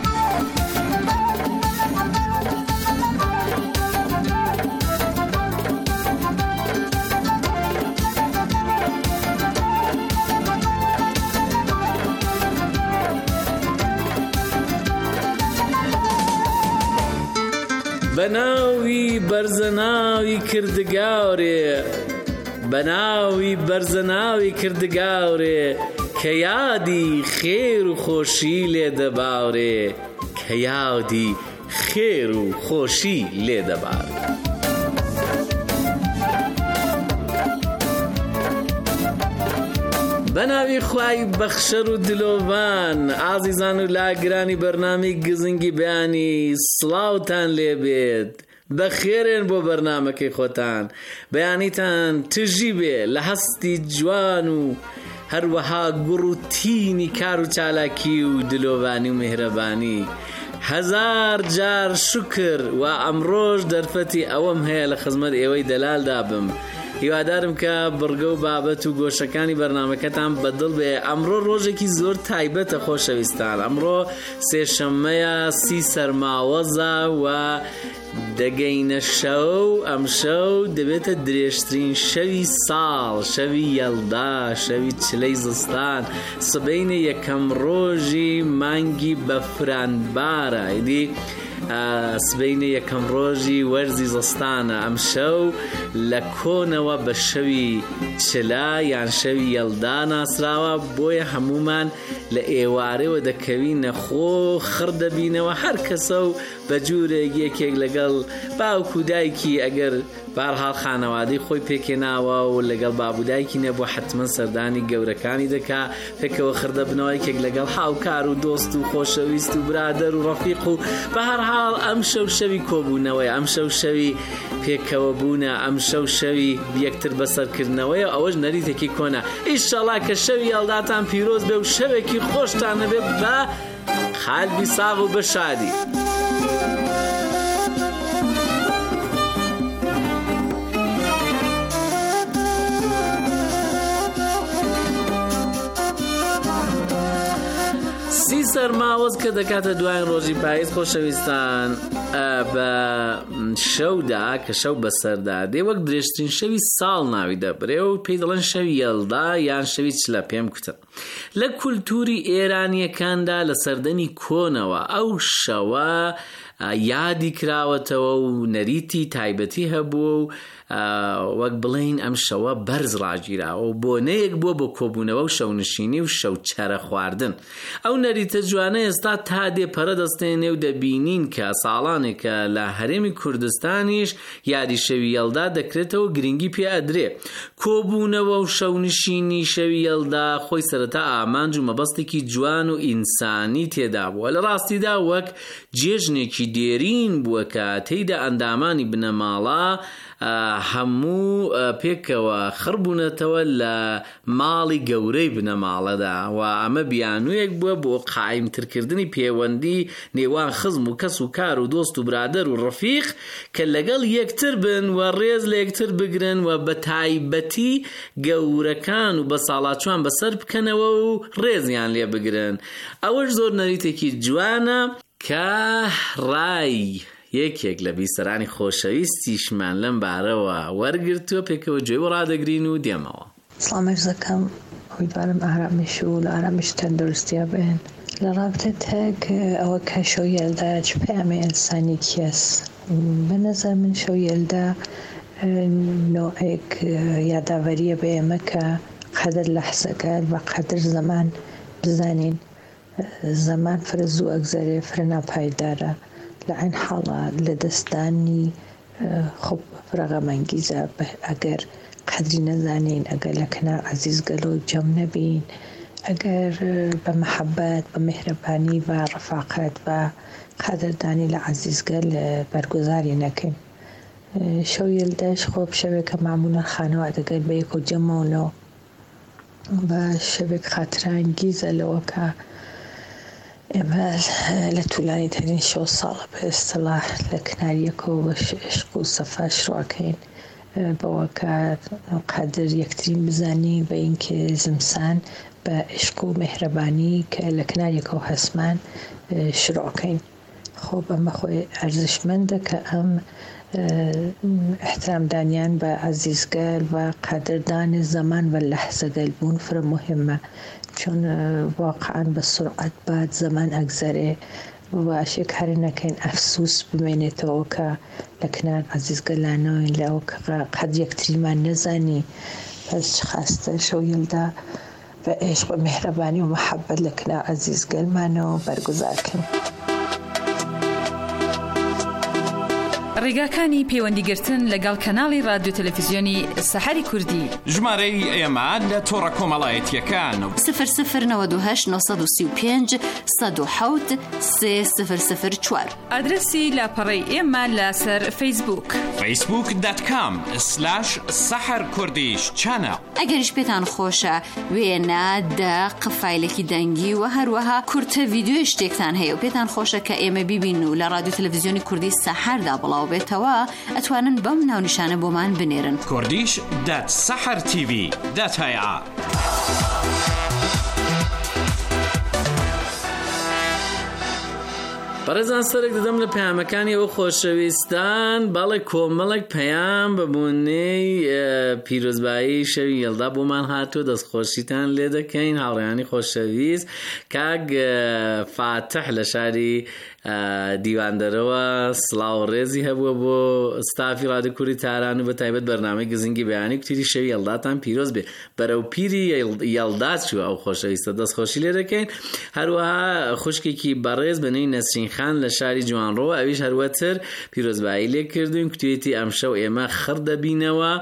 بەناوی بەرزەناوی کردگاورێ بەناوی بەرزەناوی کردگاورێ کە یادی خێر و خۆشی لێ دەباورێ کە یادی خێر و خۆشی لێ دەباورێ. بەناوی خوای بەخشەر و دلۆڤان، ئازیزان و لاگرانی بەرنامەی گزنگی بەیانی، سڵاوتان لێبێت، بەخێرێن بۆ بەرنامەکەی خۆتان، بەیانیتان تژی بێ لە هەستی جوان و هەروەها گوڕ و تینی کار و چالاکی و دلۆڤانی و میهرەبانی. هەزار جار شکر و ئەمڕۆژ دەرفەتی ئەوەم هەیە لە خزمەت ئێوەی دەلالدا بم. هیوادارم کە بڕگە و بابەت و گۆشەکانی بەرنامەکەتان بەدڵ بێ. ئەمڕۆ ڕۆژێکی زۆر تایبەتە خۆشەویستان. ئەمڕۆ سێشەممەیە، سی سەرماوەزە و دەگەینە شەو. ئەم شەو دەبێتە درێژترین شەوی ساڵ، شەوی یەڵدا، شەوی چلەی زستان، سبەینە یەکەم ڕۆژی مانگی بەفرانبارە، ئیدی سبەینە یەکەم ڕۆژی وەرزی زستانە. ئەم شەو لە کۆنەوە بە شەوی چلا یان شەوی یەڵدا ناسراوە، بۆیە هەمومان لە ئێوارەوە دەکەوینە خۆ خڕ دەبینەوە هەر کەسە و بە جوورێک یەکێک لەگەڵ باوکو دایکی، ئەگەر بارحاڵ خانەوادەی خۆی پێکێناوە و لەگەڵ بابودایکی نەبوو حتمما سەردانی گەورەکانی دەکا، پێکەوە خردەبنەوە یەکێک لەگەڵ هاوکار و دۆست و خۆشەویست و برادەر و ڕەفیق و بە هەر حاڵ ئەم شەو شەوی کۆبوونەوەی، ئەم شەو شەوی پێکەوە بوونە، ئەم شەو شەوی یەکتر بەسەرکردنەوەی، ئەوەش نەریتێکی کۆنە. ئیشەڵا کە شەوی یەڵداتان پیرۆز بێ و شەوێکی خۆشتان نەبێت بە قەلبی ساغ و بە شادی. سی سەرماوەز کە دەکاتە دوای ڕۆژی پاییز خۆشەویستان بە شەودا کە شەو بەسەردا دێ وەک درێژترین شەوی ساڵ ناوی دەبرێ و پێی دەڵێن شەوی یەڵدا یان شەوی چلە. پێم کوتە لە کولتوری ئێرانیەکاندا لە سەردەمی کۆنەوە ئەو شەوە یادی کراوەتەوە و نەریتی تایبەتی هەبووە و وەک بڵێن ئەم شەوە بەرز ڕاگیراوە و بۆنەیەک بووە بۆ کۆبوونەوە و شەونشینی و شەو چەرە خواردن. ئەو نەریتە جوانە ئێستا تا دێپەرە دەستێنێ و دەبینین کە ساڵانێکە لە هەرێمی کوردستانیش یادی شەوی یەڵدا دەکرێتەوە، گرنگی پێ ئەدرێ. کۆبوونەوە و شەونشینی شەوی یەڵدا خۆی سەرەتا ئامانج و مەبەستێکی جوان و ئینسانی تێدا بووە. لە ڕاستیدا وەک جێژنێکی دێرین بووە کە تێیدا ئەندامانی بنەماڵە هەموو پێکەوە خڕبوونەتەوە لە ماڵی گەورەی بنەماڵەدا و ئەمە بیانوویەک بووە بۆ قایمترکردنی پەیوەندی نێوان خزم و کەس و کار و دۆست و برادەر و ڕەفیق کە لەگەڵ یەکتر بن و ڕێز لە یەکتر بگرن و بە تایبەتی گەورەکان و بە ساڵاچوان بەسەر بکەنەوە و ڕێزیان لێ بگرن. ئەوەش زۆر نەریتێکی جوانە کە ڕای یەکێک لە بیسەرانی خۆشەویستیشمان لەم بارەوە وەرگرتووە، پێکەوە گوێی و ڕادەگرین و دێمەوە. سڵام عەرزەکەم، ئومیدوارم ئارامش و لە ئارامش تەندروستیە بێن. لە ڕابطەت ئەوە کە شەو یەڵدا چ پەیامی ئینسانێکی هەست. بە نەزەر من شەو یەڵدا نۆعێک یاداوەریە بە ئێمە کە قەدر لەحزەکەت بە قەدر زەمان بزانین. زەمان فرە زوو ئەگزەرێ، فرە ناپایدارە، لە عین حاڵە لە دەستانی خۆ ڕەغەمەنگیزە ئەگەر قەدری نەزانین، ئەگەر لە کەنار عەزیز گەلۆ جەم نەبین، ئەگەر بە مەحەبەت بە میهرەبانی بە ڕەفاقەت بە قەدردانی لە عەزیزگەل بەرگوزاری نەکەین. شەو یەڵداش خۆ شەوێکە معموڵەن خانەوادەگەل بە یەک و جەمەونەوە بە شەوێک خاترانگیزە لەوە کە ئێمە لە توولانی تەرین شەو ساڵە بە ئێستەڵاح لە کناریەکەوە بە عشق و سەفا شڕواکەین بەوە کە قەدر یەکترین بزانین، بە اینکە زمسان بە عشق و مهرەبانی کە لە کناریەکەوە هەسمان شروعکەین. خۆ بەمە خۆی ئەرزشمەندە کە ئەم احترامدانیان بە عەزیزگەل و قەدردانی زەمان و لەحزەگەل بوون فرە مهمە، چون واقعا بە سرعەت بعد زەمان ئەگزەرێ و شێکاری نەکەین ئەفسوس بمێنێتەوە کە لە کنار عەزیزگەلانەوەین لەوە کە قەد یەکتریمان نەزانی. پس خاستە شەویلدا بە عشق و مهرەبانی و محەبەت لە کنار عەزیزگەلمانەوە بەرگوزارکەین. ڕێگاکانی پەیوەندیگرتن لەگەڵ کەناڵی رادیۆ تەلەڤیزیۆنی سەحەری کوردی. ژمارەی ئێمە لە تۆڕە کۆمەڵایەتیەکان صفر صفر نود و هەشت نۆ سەد و سی و پێنج سەد و حەوت سێ صفر صفر چوار. ئادرسی لاپەڕەی ئێمە لەسەر فەیسبووک فەیسبووک دات کام سلاش سەحەر کوردیش چانە. ئەگەریش پێتان خۆشە وێنە دەق فایلێکی دەنگی و هەروەها کورتە ڤیدیۆی شتێکتان هەیە و پێتان خۆشە کە ئێمە بیبین و لە رادیۆ تەلەڤیزیۆنی کوردی سەحەردا بڵاو بێتەوە، ئەتوانن بەم ناونیشانە بۆمان بنێرن. کوردیش دات سەحەر تیڤی داتایە. بەڕێزان سەرێک دەدەم لە پەیامەکانی ئەو خۆشەویستان باڵێ کۆمەڵێک پەیام بەبوونەی پیرۆزبایی شەوی یەڵدا بۆمان هاتووە، دەستخۆشیتان لێ دەکەین. هاوڕێیانی خۆشەویست کاک فاتح لە شاری دیواندەرەوە سڵاو و ڕێزی هەبووە بۆ ستافی رادیۆ کوردی تاران و بە تایبەت بەرنامەی گزنگی بەیانی کوتیری شەوی یەڵداتان پیرۆز بێ. بەرەو پیری یەڵدا چووە ئەو خۆشەویستە، دەستخۆشی لێ دەکەین. هەروەها خوشکێکی بەڕێز بەنەی نەسرین خان لە شاری جوانڕۆ ئەویش هەروەتر پیرۆزبایی لێ کردوین، کوتوێتی ئەمشەو ئێمە خڕ دەبینەوە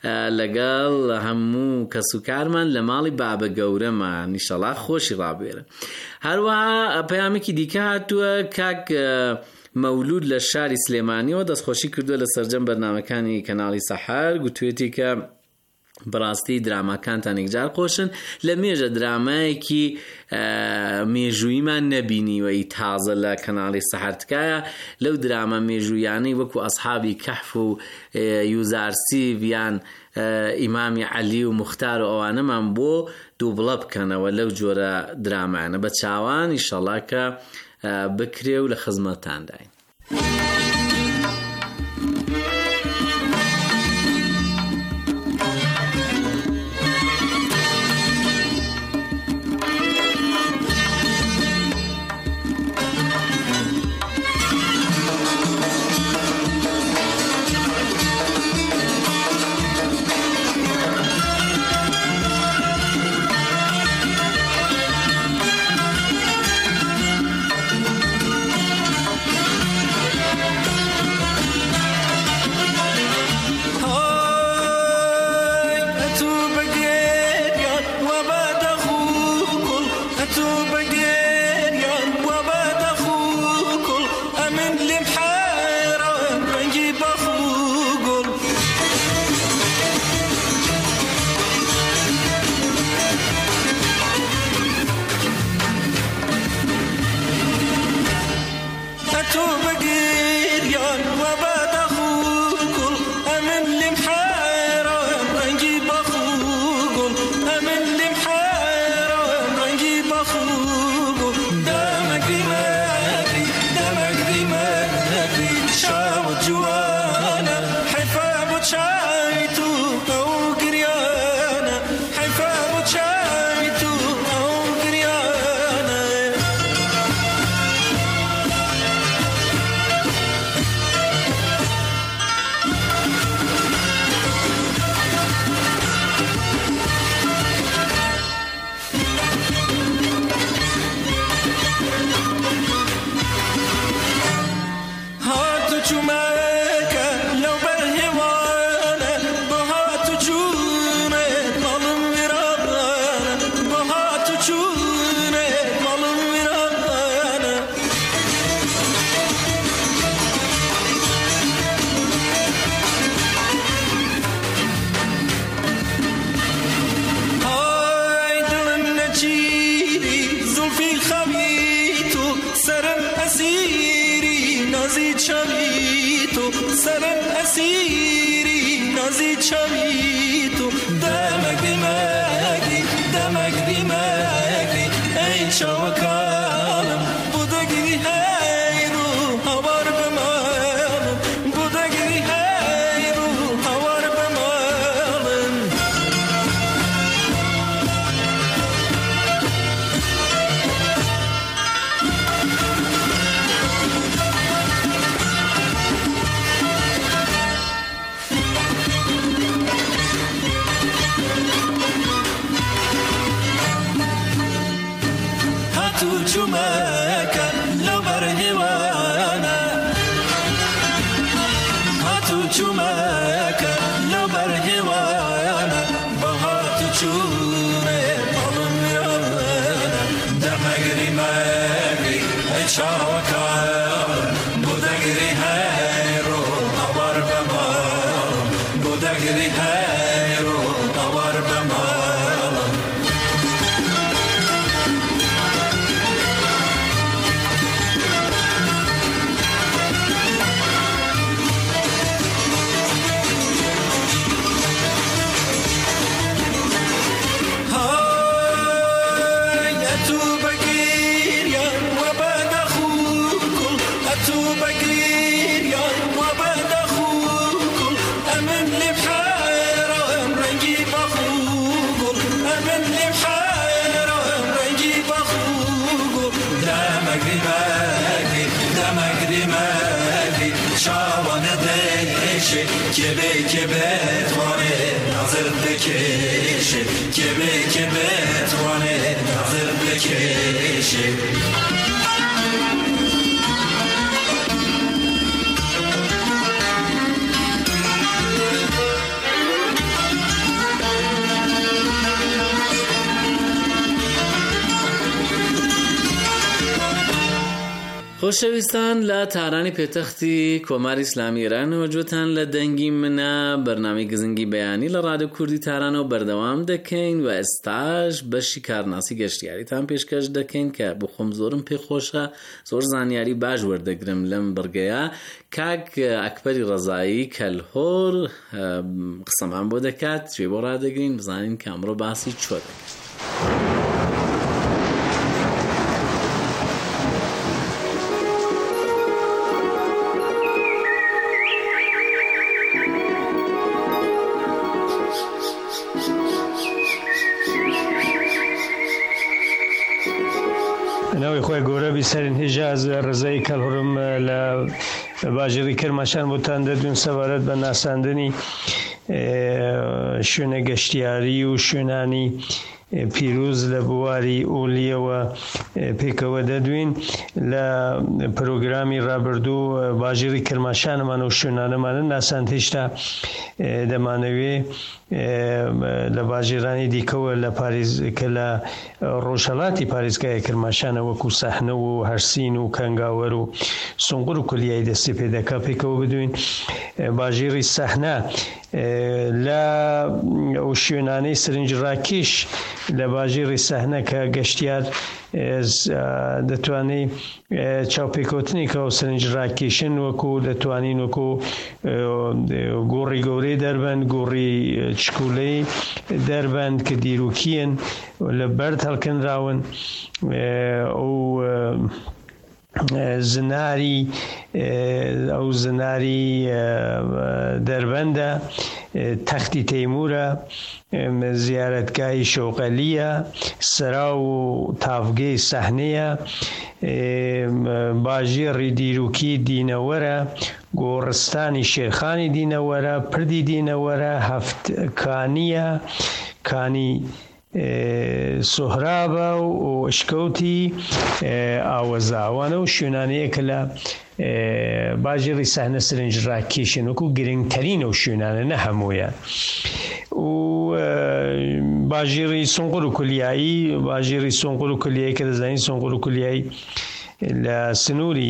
لەگەڵ هەموو کەسوکارمان لە ماڵی بابە گەورەمان، ئینشەڵا خۆشی ڕابێرە. هەروەها پەیامێکی دیکە هاتووە کاک مەولود لە شاری سلێمانیەوە دەستخۆشی کردووە لە سەرجەم بەرنامەکانی کەناڵی سەحەر، گوتوێتی کە بەڕاستی دراماکانتان یەکجار خۆشن، لە مێژە درامایەکی مێژوویمان نەبینیوەی تازە لە کەناڵی سەحەر تکایە لەو دراما مێژوویانەی وەکو ئەسحابی کەحف و یوزارسیڤ یان ئیمامی عەلی و موختار و ئەوانەمان بۆ دووبڵە بکەنەوە لەو جۆرە درامانە بە چاوان ئینشەڵا کە بکرێ و لە خزمەتانداین. نازی چاوی تو دمک دیمکی دمک دیمکی هاتو چومکن لبر هوانا هاتو چومکن لبر هوانا با هاتو چومه مالم یانا دمگری مگری ای چاوکان بودگری های رو آور بمالم بودگری های رو آور بمالم که به که به توانه نظر بکشه که به که به توانه نظر بکشه خۆشەویستان لە تارانی پێتەختی کۆماری ئیسلامی ئێرانەوە جوتان لە دەنگی منە بەرنامەی گزنگی بەیانی لە ڕادیۆ کوردی تارانەوە بەردەوام دەکەین و ئێستاش بەشی کارناسی گەشتیاریتان پێشکەش دەکەین کە بخۆم زۆرم پێخۆشە زۆر زانیاری باش وەردەگرم لەم بڕگەیە. کاک ئەکبەری ڕەزایی کەلهۆر قسەمان بۆ دەکات توێ بۆ ڕادەگرین بزانین کە ئەمڕۆ باسی چۆ دەکەین. ناوی خۆی گەورە بیسەرین هێژاز ڕزایی کەلهۆرم لە باژێڕی کرماشان بۆتان دەدوین سەبارەت بە ناساندنی شوێنە گەشتیاری و شوێنانی پیرۆز لە بواری ئۆلیەوە پێکەوە دەدوین لە پرۆگرامی ڕابردوو باژێڕی کرماشانمان و شوێنانەمانە ناساند هێشتا دەمانەوێ لە باژێرانی دیکەوە لە پاریز کە لە ڕۆژهەڵاتی پارێزگای کرماشانە وەکو سەحنە و هەرسین و کەنگاوەر و سونقور و کولیایی دەستی پێ دەکا پێکەوە بدوین باژێڕی سەحنە لە ئەو شوێنانەی سرنجڕاکێش لە باژێڕی سەحنە کە گەشتیار دەتوانێت چاوپێکەوتنی کە ئەو سرنجڕاکێشن وەکو دەتوانین وەکو گۆڕی گەورەی دەربەن گۆڕی چکولەی دەربەن کە دیروکیەن لە بەرد هەڵکەنراون ئەو زناری ئەو زناری دەربەندە تەختی تەیمورە زیارەتگای شەوقەلیە سەرا و تافگەی سەحنەیە باژێڕی دیروکی دینەوەرە گۆڕستانی شێرخانی دینەوەرە پردی دینەوەرە هەفت کانیە کانی سۆهرابە و شکەوتی ئاوەزاوانە و شوێنانەیە کە لە باژێڕی سەحنە سرنجڕاکێشن وەکو گرنگترین ئەو شوێنانە نە هەموویە و باژێڕی سونقور و کولیایی باژێڕی سونقور و کولیایی کە دەزانین سونقور و کولیایی لە سنووری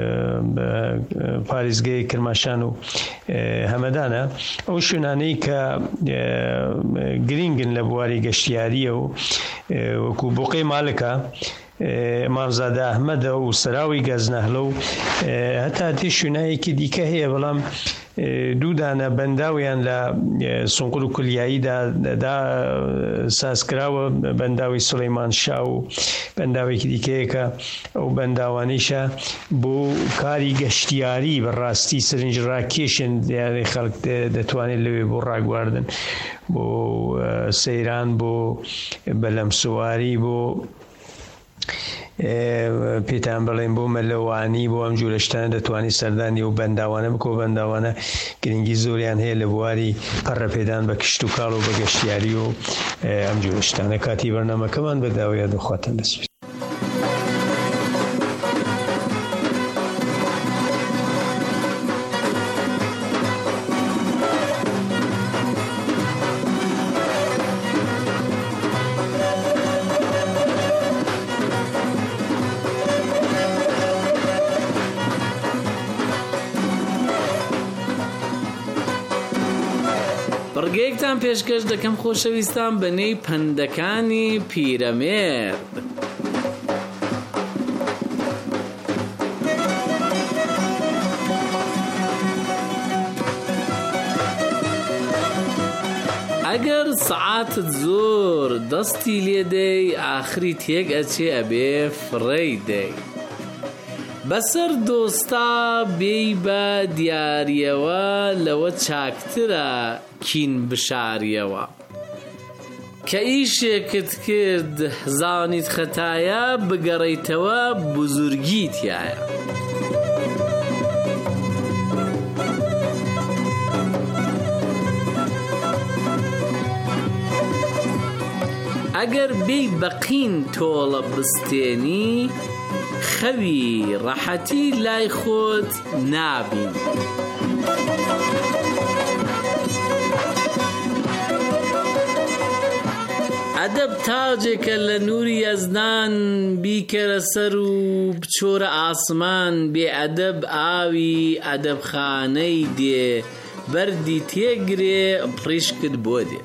پارێزگای کرماشان و هەمەدانە ئەو شوێنانەی کە گرنگن لە بواری گەشتیاریە و وەکو بۆقەی مالکە مامزادە ئەحمەدە و سەراوی گەزنەهڵە و هەتا تی شوێنایەکی دیکە هەیە بەڵام دوو دانە بەنداویان لە سونقور و کولیاییدا سازکراوە بەنداوی سولەیمان شا و بەنداوێکی دیکەیە کە ئەو بەنداوانیشە بۆ کاری گەشتیاری بەڕاستی سرنجڕاکێشن دیارەی خەڵک دەتوانێت لەوێ بۆ ڕاگواردن بۆ سەیران بۆ بەلەمسواری بۆ پێتان بڵێن بۆ مەلەوانی بۆ ئەم جۆرە شتانە دەتوانی سەردانی و بەنداوانە بکۆ بەنداوانە گرنگی زۆریان هەیە لە بواری پەڕەپێدان بە کشت و کاڵ و بە گەشتیاری و ئەم جۆرە شتانە کاتی بەرنامەکەمان بەداوایە دەخواتن دەسوێت. بەڵگەیەکتان پێشکەش دەکەم خۆشەویستان بەنێی پەندەکانی پیرەمێرد. ئەگەر سەعاتت زۆر دەستی لێدەی ئاخری تێک ئەچێ ئەبێ فڕێی دەی. بەسەر دۆستا بێی بە دیاریەوە لەوە چاکترە کین بشاریەوە. کە ئیشێکت کرد زانیت خەتایە بگەڕیتەوە بزورگیتیایە. ئەگەر بێی بەقین تۆڵە بستێنی خەوی ڕەحەتی لای خۆت نابین. ئەدەب تاجێکە لە نووری یەزدان بیکەرە سەر و بچۆرە ئاسمان. بێ ئەدەب ئاوی ئەدەبخانەی دێ بەردی تێگرێ پڕیشکت بۆ دێ.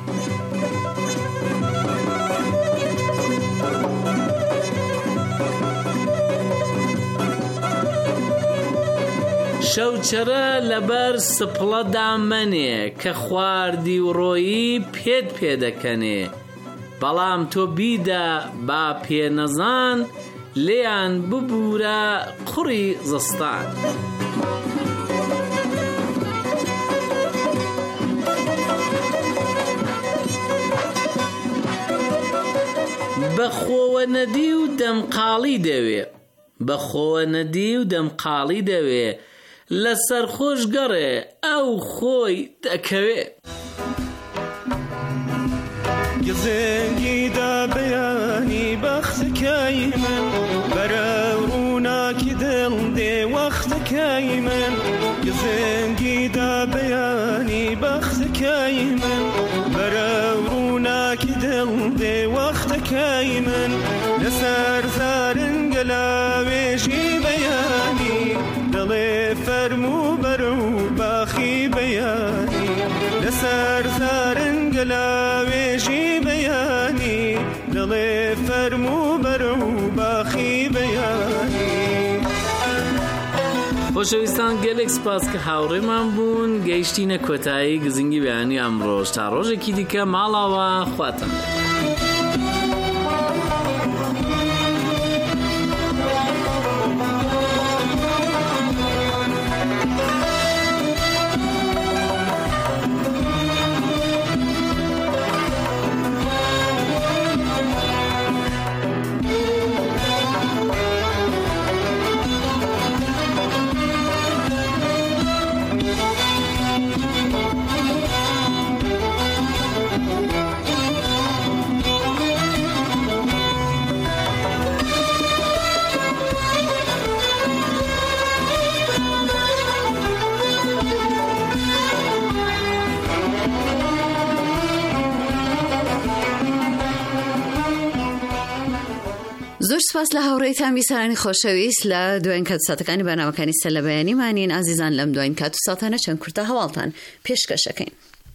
شەوچەرە لەبەر سپڵە دامەنێ کە خواردی و ڕۆیی پێت پێدەکەنێ. بەڵام تۆ بیدە با پێنەزان لێیان ببورە قوڕی زستان. بەخۆوە نەدی و دەمقاڵی دەوێ. بەخۆوە نەدی و دەمقاڵی دەوێ لەسەر خۆش گەڕێ ئەو خۆی دەکەوێ. گزنگی دا بەیانی بەختەکەی من بەرە ڕووناکی دڵ دێ وەختەکەی من. گزنگی دا بەیانی بەختەکەی من بەرە ڕووناکی دڵ دێ وەختەکەی من. لەسەر زارنگە لاوێژی بەیانی دڵێ فەرموو بەرە و باخی بەیانی. لەسەر زارنگە لاوێژی بەیانی دڵێ فەرموو بەرە و باخی بەیانی. خۆشەویستان گەلێک سپاس کە هاوڕێمان بوون. گەیشتینە کۆتایی گزنگی بەیانی ئەمڕۆژ. تا ڕۆژێکی دیکە ماڵاوە خواتم. زۆر سپاس لە هاوڕێیتان بیسەرانی خۆشەویست. لە دوایین کات و ساتەکانی بەرنامەکانی سەر لە بەیانیمانین. ئازیزان لەم دوایین کات و ساتانە چەند کورتە هەواڵتان پێشکەشەکەین.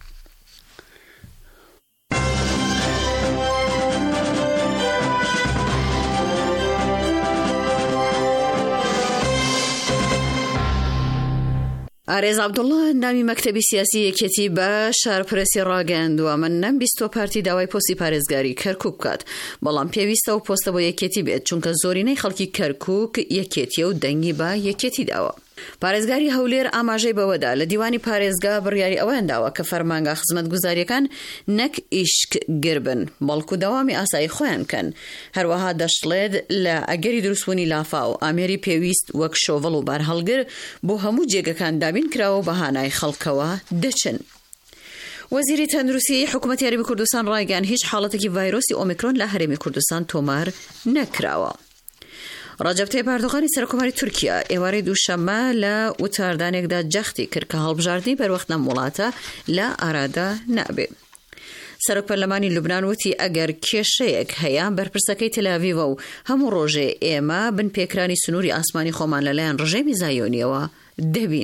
ئارێز عەبدوڵڵا ناوی مەکتەبی سیاسی یەکێتی بە شارپرەسی ڕاگەیاندووە منەم بیست و پارتی داوای پۆستی پارێزگاری کەرکووک بکات. بەڵام پێویستە و پۆستە بۆ یەکێتی بێت چونکە زۆرینەی خەڵکی کەرکووک یەکێتیە و دەنگی بە یەکێتی داوە. پارێزگاری هەولێر ئاماژەی بەوەدا لە دیوانی پارێزگا بڕیاری ئەوەیان داوە کە فەرمانگا خزمەتگوزاریەکان نەک ئیشک گربن بەڵکو دەوامی ئاسایی خۆیان کەن. هەروەها دەشڵێت لە ئەگەری دروستبوونی لافا و ئامێری پێویست وەک شۆڤڵ و بار هەڵگر بۆ هەموو جێگەکان دابین کراوە بەهانای خەڵکەوە دەچن. وەزیری تەندروستی حکوومەتی یاریبی کوردستان ڕایگەیاند هیچ حاڵەتێکی ڤایرۆسی ئۆمیکرۆن لە هەرێمی کوردستان تۆمار نەکراوە. ڕەجەب تەیب ئەردۆغانی سەرۆکۆماری تورکیا ئێوارەی دووشەممە لە وتاردانێکدا جەختی کرد کە هەڵبژاردنی بەروەخت لەم وڵاتە لە ئارادا نابێت. سەرۆک پەرلەمانی لوبنان وتی ئەگەر کێشەیەک هەیە بەرپرسەکەی تەلەڤیڤە و هەموو ڕۆژێ ئێمە بن پێکرانی سنووری ئاسمانی خۆمان لەلایەن ڕژێمی زایۆنیەوە دەبینین.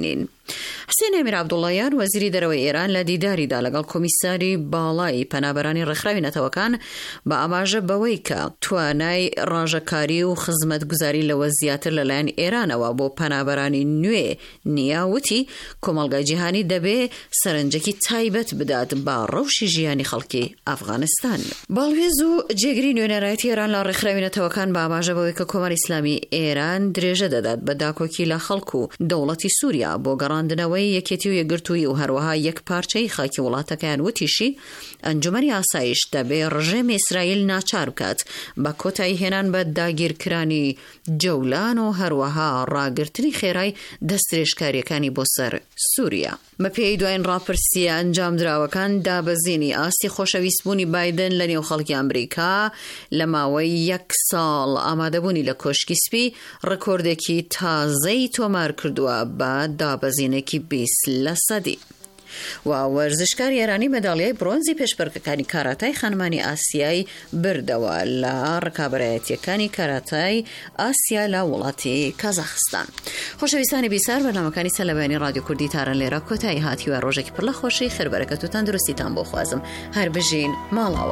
حسین امیر عەبدوڵڵایان وەزیری دەرەوەی ئێران لە دیداریدا لەگەڵ کۆمیساری باڵای پەنابەرانی ڕێکخراوی نەتەوەکان بە ئاماژە بەوەی کە توانای ڕاژەکاری و خزمەتگوزاری لەوە زیاتر لەلایەن ئێرانەوە بۆ پەنابەرانی نوێ نییە، وتی کۆمەڵگای جیهانی دەبێ سەرنجێکی تایبەت بدات بە ڕەوشی ژیانی خەڵکی ئەفغانستان. باڵوێز و جێگری نوێنەرایەتی ئێران لە ڕێکخراوی نەتەوەکان بە ئاماژە بەوەی کە کۆماری ئیسلامی ئێران درێژە دەدات بە داکۆکی لە خەڵک و دەوڵەتی سووریا بۆ گەڕاندنەوەی یەکێتی و یەکگرتووی و هەروەها یەک پارچەی خاکی وڵاتەکەیان وتیشی ئەنجومەنی ئاسایش دەبێ ڕژێمی ئیسرائیل ناچار بکات بە کۆتایی هێنان بە داگیرکرانی جەولان و هەروەها ڕاگرتنی خێرای دەستدرێژکاریەکانی بۆ سەر سووریا. بە پێی دوایین ڕاپرسیە ئەنجام دراوەکان دابەزینی ئاستی خۆشەویستبوونی بایدن لە نێو خەڵکی ئەمریکا لە ماوەی یەک ساڵ ئامادەبوونی لە کۆشکی سپی ڕکۆردێکی تازەی تۆمار کردووە بە دابەزینێکی بیست لە سەدی. و وەرزشکاری ئێرانی مەداڵیای برۆنزی پێشبڕکەکانی کاراتای خانمانی ئاسیایی بردەوە لە ڕکابەرایەتیەکانی کاراتای ئاسیا لە وڵاتی کازاخستان. خۆشەویستانی بیسار بەرنامەکانی سەلەبانی رادیۆ کوردی تارن لێرە کۆتایی هاتیوە ڕۆژێکی پڕ لە خۆشی خێربەرەکەت و تەندروستیتان بۆ خوازم. هەر بژین ماڵەوە.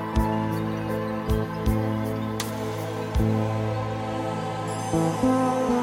Thank you.